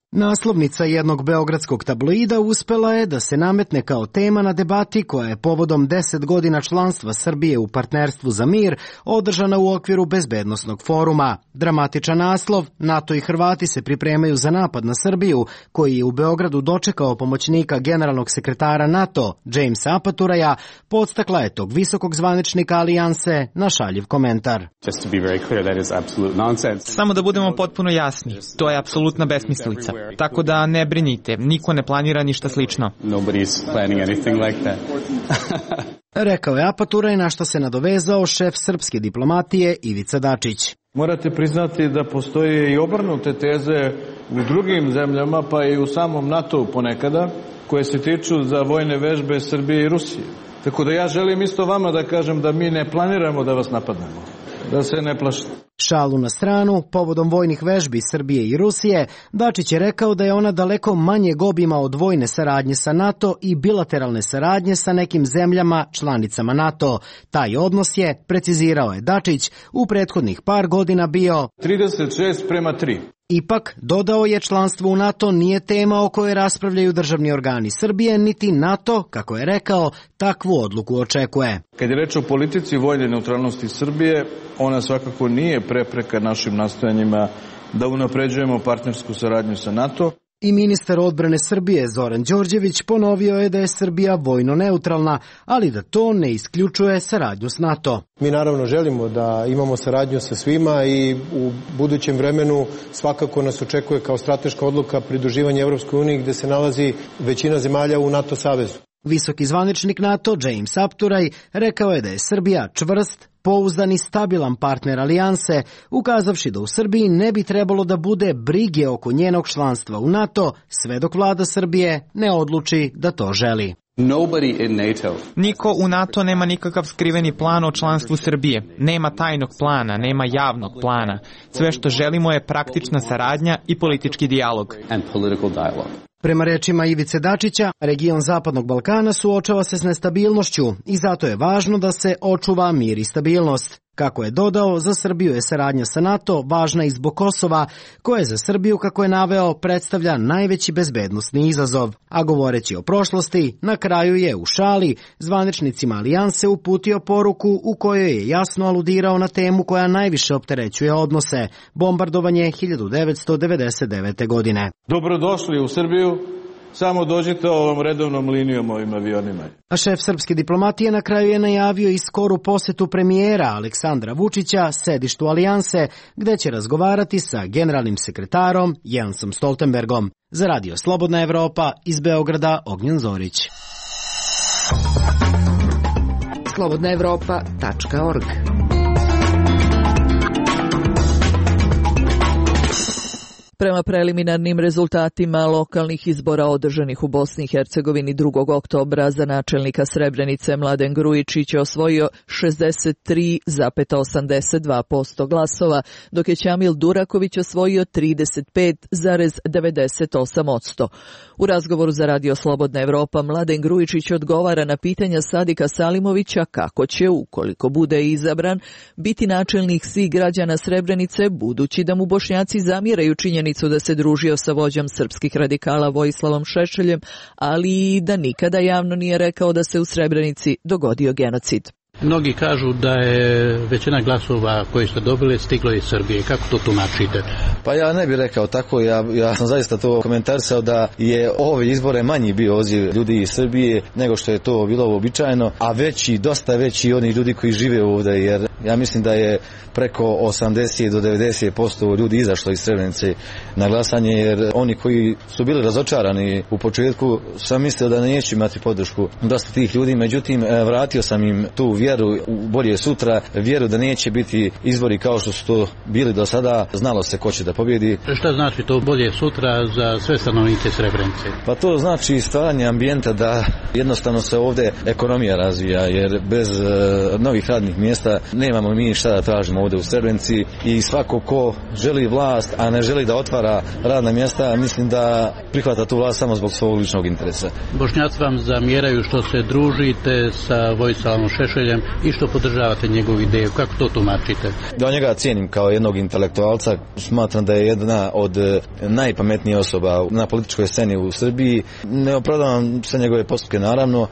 Naslovnica jednog beogradskog tabloida uspela je da se nametne kao tema na debati koja je povodom deset godina članstva Srbije u Partnerstvu za mir održana u okviru Bezbednosnog foruma. Dramatičan naslov, NATO i Hrvati se pripremaju za napad na Srbiju, koji je u Beogradu dočekao pomoćnika generalnog sekretara NATO, Jamesa Apaturaja, podstakla je tog visokog zvaničnika alijanse na šaljiv komentar. Samo da budemo potpuno jasni, to je apsolutna besmislica. Tako da ne brinite, niko ne planira ništa slično. Rekao je Apaturaj, na što se nadovezao šef srpske diplomatije Ivica Dačić. Morate priznati da postoje i obrnute teze u drugim zemljama, pa i u samom NATO ponekada, koje se tiču za vojne vežbe Srbije i Rusije. Tako da ja želim isto vama da kažem da mi ne planiramo da vas napadnemo, da se ne plašite. Šalu na stranu, povodom vojnih vežbi Srbije i Rusije, Dačić je rekao da je ona daleko manjeg obima od vojne saradnje sa NATO i bilateralne saradnje sa nekim zemljama članicama NATO. Taj odnos je, precizirao je Dačić, u prethodnih par godina bio trideset šest prema tri. Ipak, dodao je, članstvo u NATO nije tema o kojoj raspravljaju državni organi Srbije, niti NATO, kako je rekao, takvu odluku očekuje. Kad je reč o politici vojne neutralnosti Srbije, ona svakako nije prepreka našim nastojanjima da unapređujemo partnersku saradnju sa NATO. I ministar odbrane Srbije Zoran Đorđević ponovio je da je Srbija vojno neutralna, ali da to ne isključuje saradnju s NATO. Mi naravno želimo da imamo saradnju sa svima i u budućem vremenu svakako nas očekuje kao strateška odluka pridruživanje Evropskoj uniji gde se nalazi većina zemalja u NATO savezu. Visoki zvaničnik NATO James Apturaj rekao je da je Srbija čvrst, pouzdan i stabilan partner alijanse, ukazavši da u Srbiji ne bi trebalo da bude brige oko njenog članstva u NATO, sve dok vlada Srbije ne odluči da to želi. Niko u NATO nema nikakav skriveni plan o članstvu Srbije. Nema tajnog plana, nema javnog plana. Sve što želimo je praktična saradnja i politički dijalog. Prema rečima Ivice Dačića, region Zapadnog Balkana suočava se s nestabilnošću i zato je važno da se očuva mir i stabilnost. Kako je dodao, za Srbiju je saradnja sa NATO važna i zbog Kosova, koje za Srbiju, kako je naveo, predstavlja najveći bezbednosni izazov. A govoreći o prošlosti, na kraju je u šali zvaničnicima alijanse uputio poruku u kojoj je jasno aludirao na temu koja najviše opterećuje odnose – bombardovanje hiljadu devetsto devedeset devete. godine. Dobrodošli u Srbiju. Samo dođite ovom redovnom linijom ovim avionima. A šef srpske diplomatije na kraju je najavio i skoru posetu premijera Aleksandra Vučića sedištu alijanse, gde će razgovarati sa generalnim sekretarom Jensom Stoltenbergom. Za Radio Slobodna Evropa, iz Beograda, Ognjen Zorić. slobodna evropa tačka org. Prema preliminarnim rezultatima lokalnih izbora održanih u Bosni i Hercegovini drugog oktobra za načelnika Srebrenice Mladen Grujičić je osvojio šezdeset tri zarez osamdeset dva posto glasova, dok je Ćamil Duraković osvojio trideset pet zarez devedeset osam posto. U razgovoru za Radio Slobodna Evropa Mladen Grujičić odgovara na pitanja Sadika Salimovića kako će, ukoliko bude izabran, biti načelnik svih građana Srebrenice, budući da mu Bošnjaci zamjeraju činjenicu da se družio sa vođom srpskih radikala Vojislavom Šešeljem, ali i da nikada javno nije rekao da se u Srebrenici dogodio genocid. Mnogi kažu da je većina glasova koji ste dobili stiglo iz Srbije. Kako to tumačite? Pa ja ne bih rekao tako, ja, ja sam zaista to komentarisao da je ove izbore manji bio odziv ljudi iz Srbije nego što je to bilo uobičajeno, a veći, dosta veći oni ljudi koji žive ovdje, jer ja mislim da je preko osamdeset do devedeset posto ljudi izašlo iz Srebrenice na glasanje, jer oni koji su bili razočarani u početku sam mislio da neće imati podršku dosta tih ljudi, međutim vratio sam im tu vjeru u bolje sutra, vjeru da neće biti izbori kao što su to bili do sada, znalo se ko će da pobjedi. Šta znači to bolje sutra za sve stanovnike Srebrenice? Pa to znači stvaranje ambijenta da jednostavno se ovdje ekonomija razvija, jer bez uh, novih radnih mjesta nemamo mi šta da tražimo ovdje u Srebrenici i svako ko želi vlast, a ne želi da otvara radna mjesta, mislim da prihvata tu vlast samo zbog svog ličnog interesa. Bošnjaci vam zamjeraju što se družite sa Vojislavom Šešeljem, Srbijanin i što podržavate njegovu ideju. Kako to tumačite? Da njega cijenim kao jednog intelektualca, smatram da je jedna od najpametnijih osoba na političkoj sceni u Srbiji. Ne opravdavam sve njegove postupke naravno,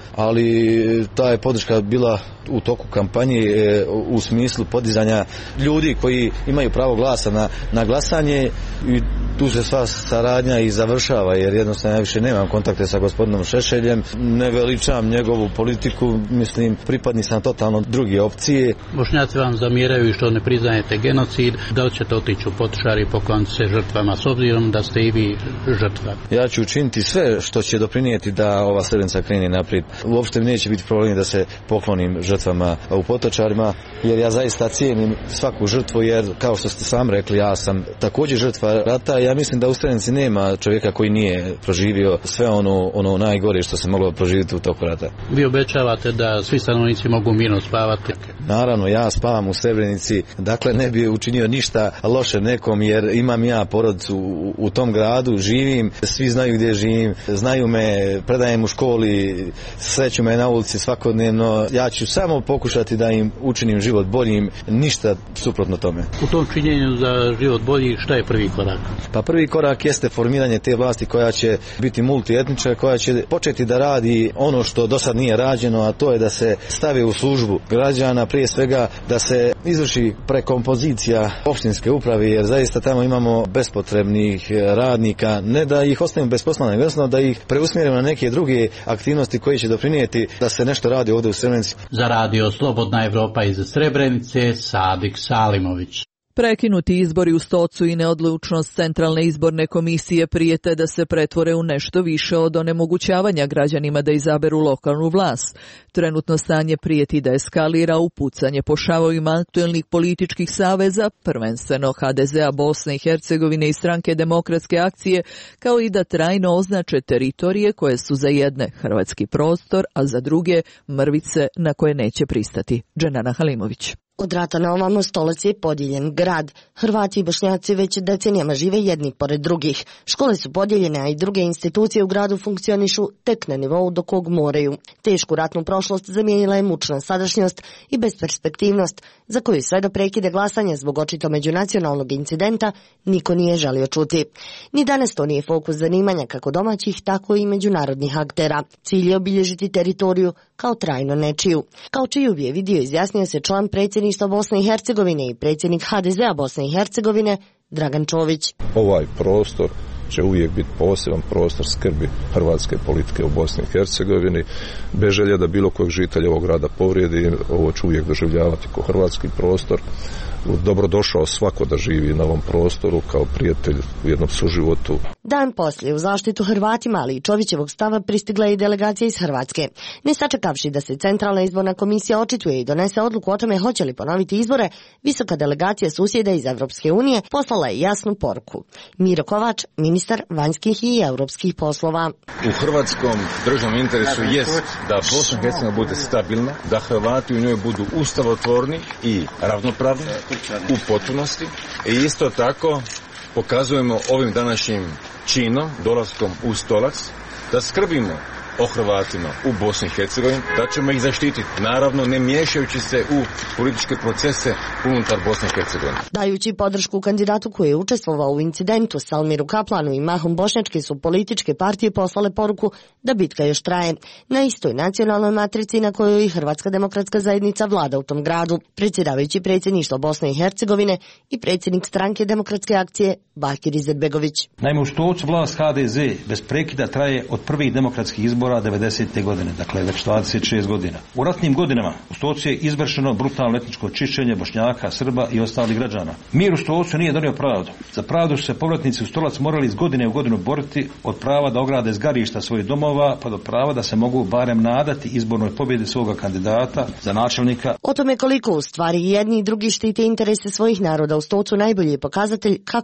ali ta je podrška bila u toku kampanje u smislu podizanja ljudi koji imaju pravo glasa na, na glasanje i tu se sva saradnja i završava, jer jednostavno ja više nemam kontakte sa gospodinom Šešeljem, ne veličam njegovu politiku, mislim pripadni sam totalno druge opcije. Bošnjaci vam zamjeraju što ne priznajete genocid, da li ćete otići u Potočari i pokloniti se žrtvama s obzirom da ste i vi žrtva? Ja ću učiniti sve što će doprinijeti da ova Srebrenica krene naprijed. Uopšte neće biti problem da se poklonim žrtvama u Potočarima, jer ja zaista cijenim svaku žrtvu, jer kao što ste sam rekli, ja sam također žrtva rata. Ja mislim da u Srebrenici nema čovjeka koji nije proživio sve ono, ono najgore što se moglo proživjeti u toku rata. Vi obećavate da svi stanovnici mogu mirno spavati? Naravno, ja spavam u Srebrenici, dakle ne bi učinio ništa loše nekom, jer imam ja porodicu u, u tom gradu, živim, svi znaju gdje živim, znaju me, predajem u školi, sreću me na ulici svakodnevno. Ja ću samo pokušati da im učinim život boljim, ništa suprotno tome. U tom činjenju za život bolji, šta je prvi korak? Pa prvi korak jeste formiranje te vlasti koja će biti multietnička, koja će početi da radi ono što do sad nije rađeno, a to je da se stavi u službu građana, prije svega da se izvrši prekompozicija opštinske uprave, jer zaista tamo imamo bespotrebnih radnika, ne da ih ostavimo bez posla, nego da ih preusmjerimo na neke druge aktivnosti koje će doprinijeti da se nešto radi ovdje u Srebrenici. Za radio Slobodna Evropa iz Srebrenice, Sadik Salimović. Prekinuti izbori u Stocu i neodlučnost Centralne izborne komisije prijete da se pretvore u nešto više od onemogućavanja građanima da izaberu lokalnu vlast. Trenutno stanje prijeti da eskalira u pucanje po šavovima aktuelnih političkih saveza, prvenstveno ha de zea Bosne i Hercegovine i Stranke demokratske akcije, kao i da trajno označe teritorije koje su za jedne hrvatski prostor, a za druge mrvice na koje neće pristati. Dženana Halimović. Od rata na ovamo Stolac je podijeljen grad. Hrvati i Bošnjaci već decenijama žive jedni pored drugih. Škole su podijeljene, a i druge institucije u gradu funkcionišu tek na nivou do kog moraju. Tešku ratnu prošlost zamijenila je mučna sadašnjost i besperspektivnost, za koju sve do prekide glasanja zbog očito međunacionalnog incidenta niko nije želio čuti. Ni danas to nije fokus zanimanja kako domaćih, tako i međunarodnih aktera. Cilj je obilježiti teritoriju kao trajno nečiju. Kao čiju bi je vidio izjasnio se član predsjedništva Bosne i Hercegovine i predsjednik ha de zea Bosne i Hercegovine Dragan Čović. Ovaj prostor će uvijek biti poseban prostor skrbi hrvatske politike u Bosni i Hercegovini, bez želje da bilo kojeg žitelja ovog grada povrijedi. Ovo će uvijek doživljavati kao hrvatski prostor. Dobrodošao svako da živi na ovom prostoru kao prijatelj u jednom suživotu. Dan poslije u zaštitu Hrvatima, ali i Čovićevog stava pristigla je i delegacija iz Hrvatske. Ne sačekavši da se Centralna izborna komisija očituje i donese odluku o tome hoće li ponoviti izbore, visoka delegacija susjeda iz Evropske unije poslala je jasnu poruku. Miro Kovač, ministar vanjskih i europskih poslova. U hrvatskom državnom interesu jest da Bosna i Hercegovina bude stabilna, da Hrvati u njoj budu ustavotvorni i ravnopravni u potpunosti i isto tako pokazujemo ovim današnjim činom, dolaskom u Stolac, da skrbimo o Hrvatima u Bosni i Hercegovini, da ćemo ih zaštititi, naravno ne miješajući se u političke procese unutar Bosne i Hercegovine. Dajući podršku kandidatu koji je učestvovao u incidentu Salmiru Kaplanu i mahom bošnjačke su političke partije poslale poruku da bitka još traje, na istoj nacionalnoj matrici na kojoj i Hrvatska demokratska zajednica vlada u tom gradu. Predsjedavajući predsjedništvo Bosne i Hercegovine i predsjednik Stranke demokratske akcije Bakir Izetbegović. Naime, u Stocu vlast ha de ze bez prekida traje od prvih demokratskih izbora devedesete godine, dakle već dvadeset šest godina. U ratnim godinama u Stocu je izvršeno brutalno etničko čišćenje Bošnjaka, Srba i ostalih građana. Mir u Stocu nije donio pravdu. Za pravdu su se povratnici u Stolac morali iz godine u godinu boriti, od prava da ograde zgarišta svojih domova pa do prava da se mogu barem nadati izbornoj pobjedi svoga kandidata za načelnika. O tome koliko u stvari jedni i drugi štite interese svojih naroda u Stocu najbolji je pokazatelj kako ljudi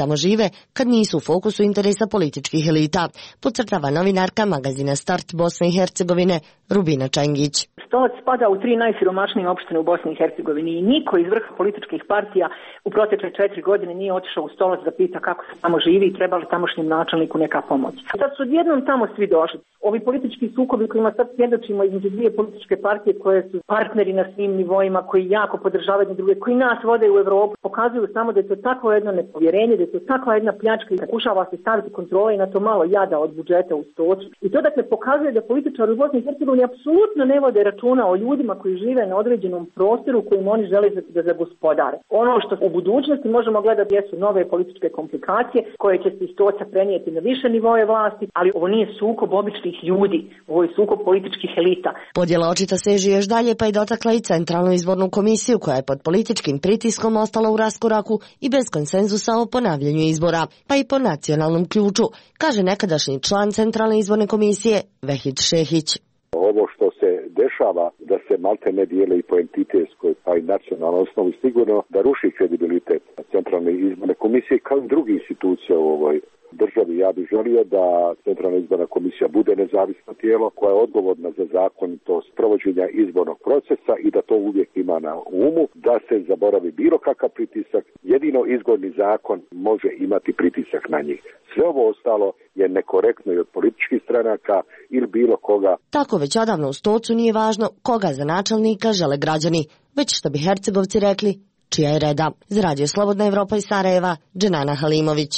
tamo žive kad nisu u fokusu interesa političkih elita, podcrtava novinarka magazina Start Bosne i Hercegovine Rubina Čengić. Stolac spada u tri najsiromašnije opštine u Bosni i Hercegovini i niko iz vrha političkih partija u protekle četiri godine nije otišao u Stolac da pita kako se tamo živi i treba li tamošnjem načelniku neka pomoć. Sad su odjednom tamo svi došli. Ovi politički sukobi kojima sad svjedočimo između dvije političke partije koje su partneri na svim nivoima, koji jako podržavaju jedne druge, koji nas vode u Evropu, pokazuju samo da je to takvo jedno nepovjerenje, da je to takva jedna pljačka i pokušava se staviti kontrola i na to malo jada od budžeta u Stocu. I to dakle pokazuje da političari u Bosni i Hercegovini apsolutno ne vode računa o ljudima koji žive na određenom prostoru kojim oni žele da zagospodare. Ono što u budućnosti možemo gledati jesu nove političke komplikacije koje će se iz Stoca prenijeti na više nivoje vlasti, ali ovo nije sukob običnih ljudi, ovo je sukob političkih elita. Podjela očito seže još dalje pa je dotakla i Centralnu izbornu komisiju koja je pod političkim pritiskom ostala u raskoraku i bez konsenzusa o ponavljanju izbora, pa i po nacionalnom ključu, kaže nekadašnji član Centralne izborne komisije Vehid Šehić. Ovo što se dešava da se malte ne dijele i po entitetskoj pa i nacionalnoj osnovi sigurno da ruši kredibilitet Centralne izborne komisije kao i drugih institucija u ovoj državi. Ja bih želio da Centralna izborna komisija bude nezavisno tijelo koja je odgovorna za zakonitost provođenja izbornog procesa i da to uvijek ima na umu, da se zaboravi bilo kakav pritisak. Jedino izborni zakon može imati pritisak na njih. Sve ovo ostalo je nekorektno i od političkih stranaka ili bilo koga. Tako već odavno u Stocu nije važno koga za načelnika žele građani, već što bi Hercegovci rekli, čija je reda. Za Radio Slobodna Evropa iz Sarajeva, Dženana Halimović.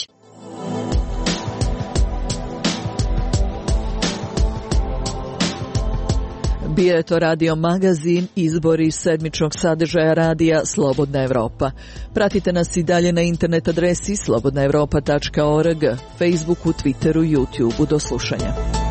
Bio je to radio magazin Izbori sedmičnog sadržaja radija Slobodna Evropa. Pratite nas i dalje na internet adresi slobodna evropa tačka org, Facebooku, Twitteru, YouTubeu. Do slušanja.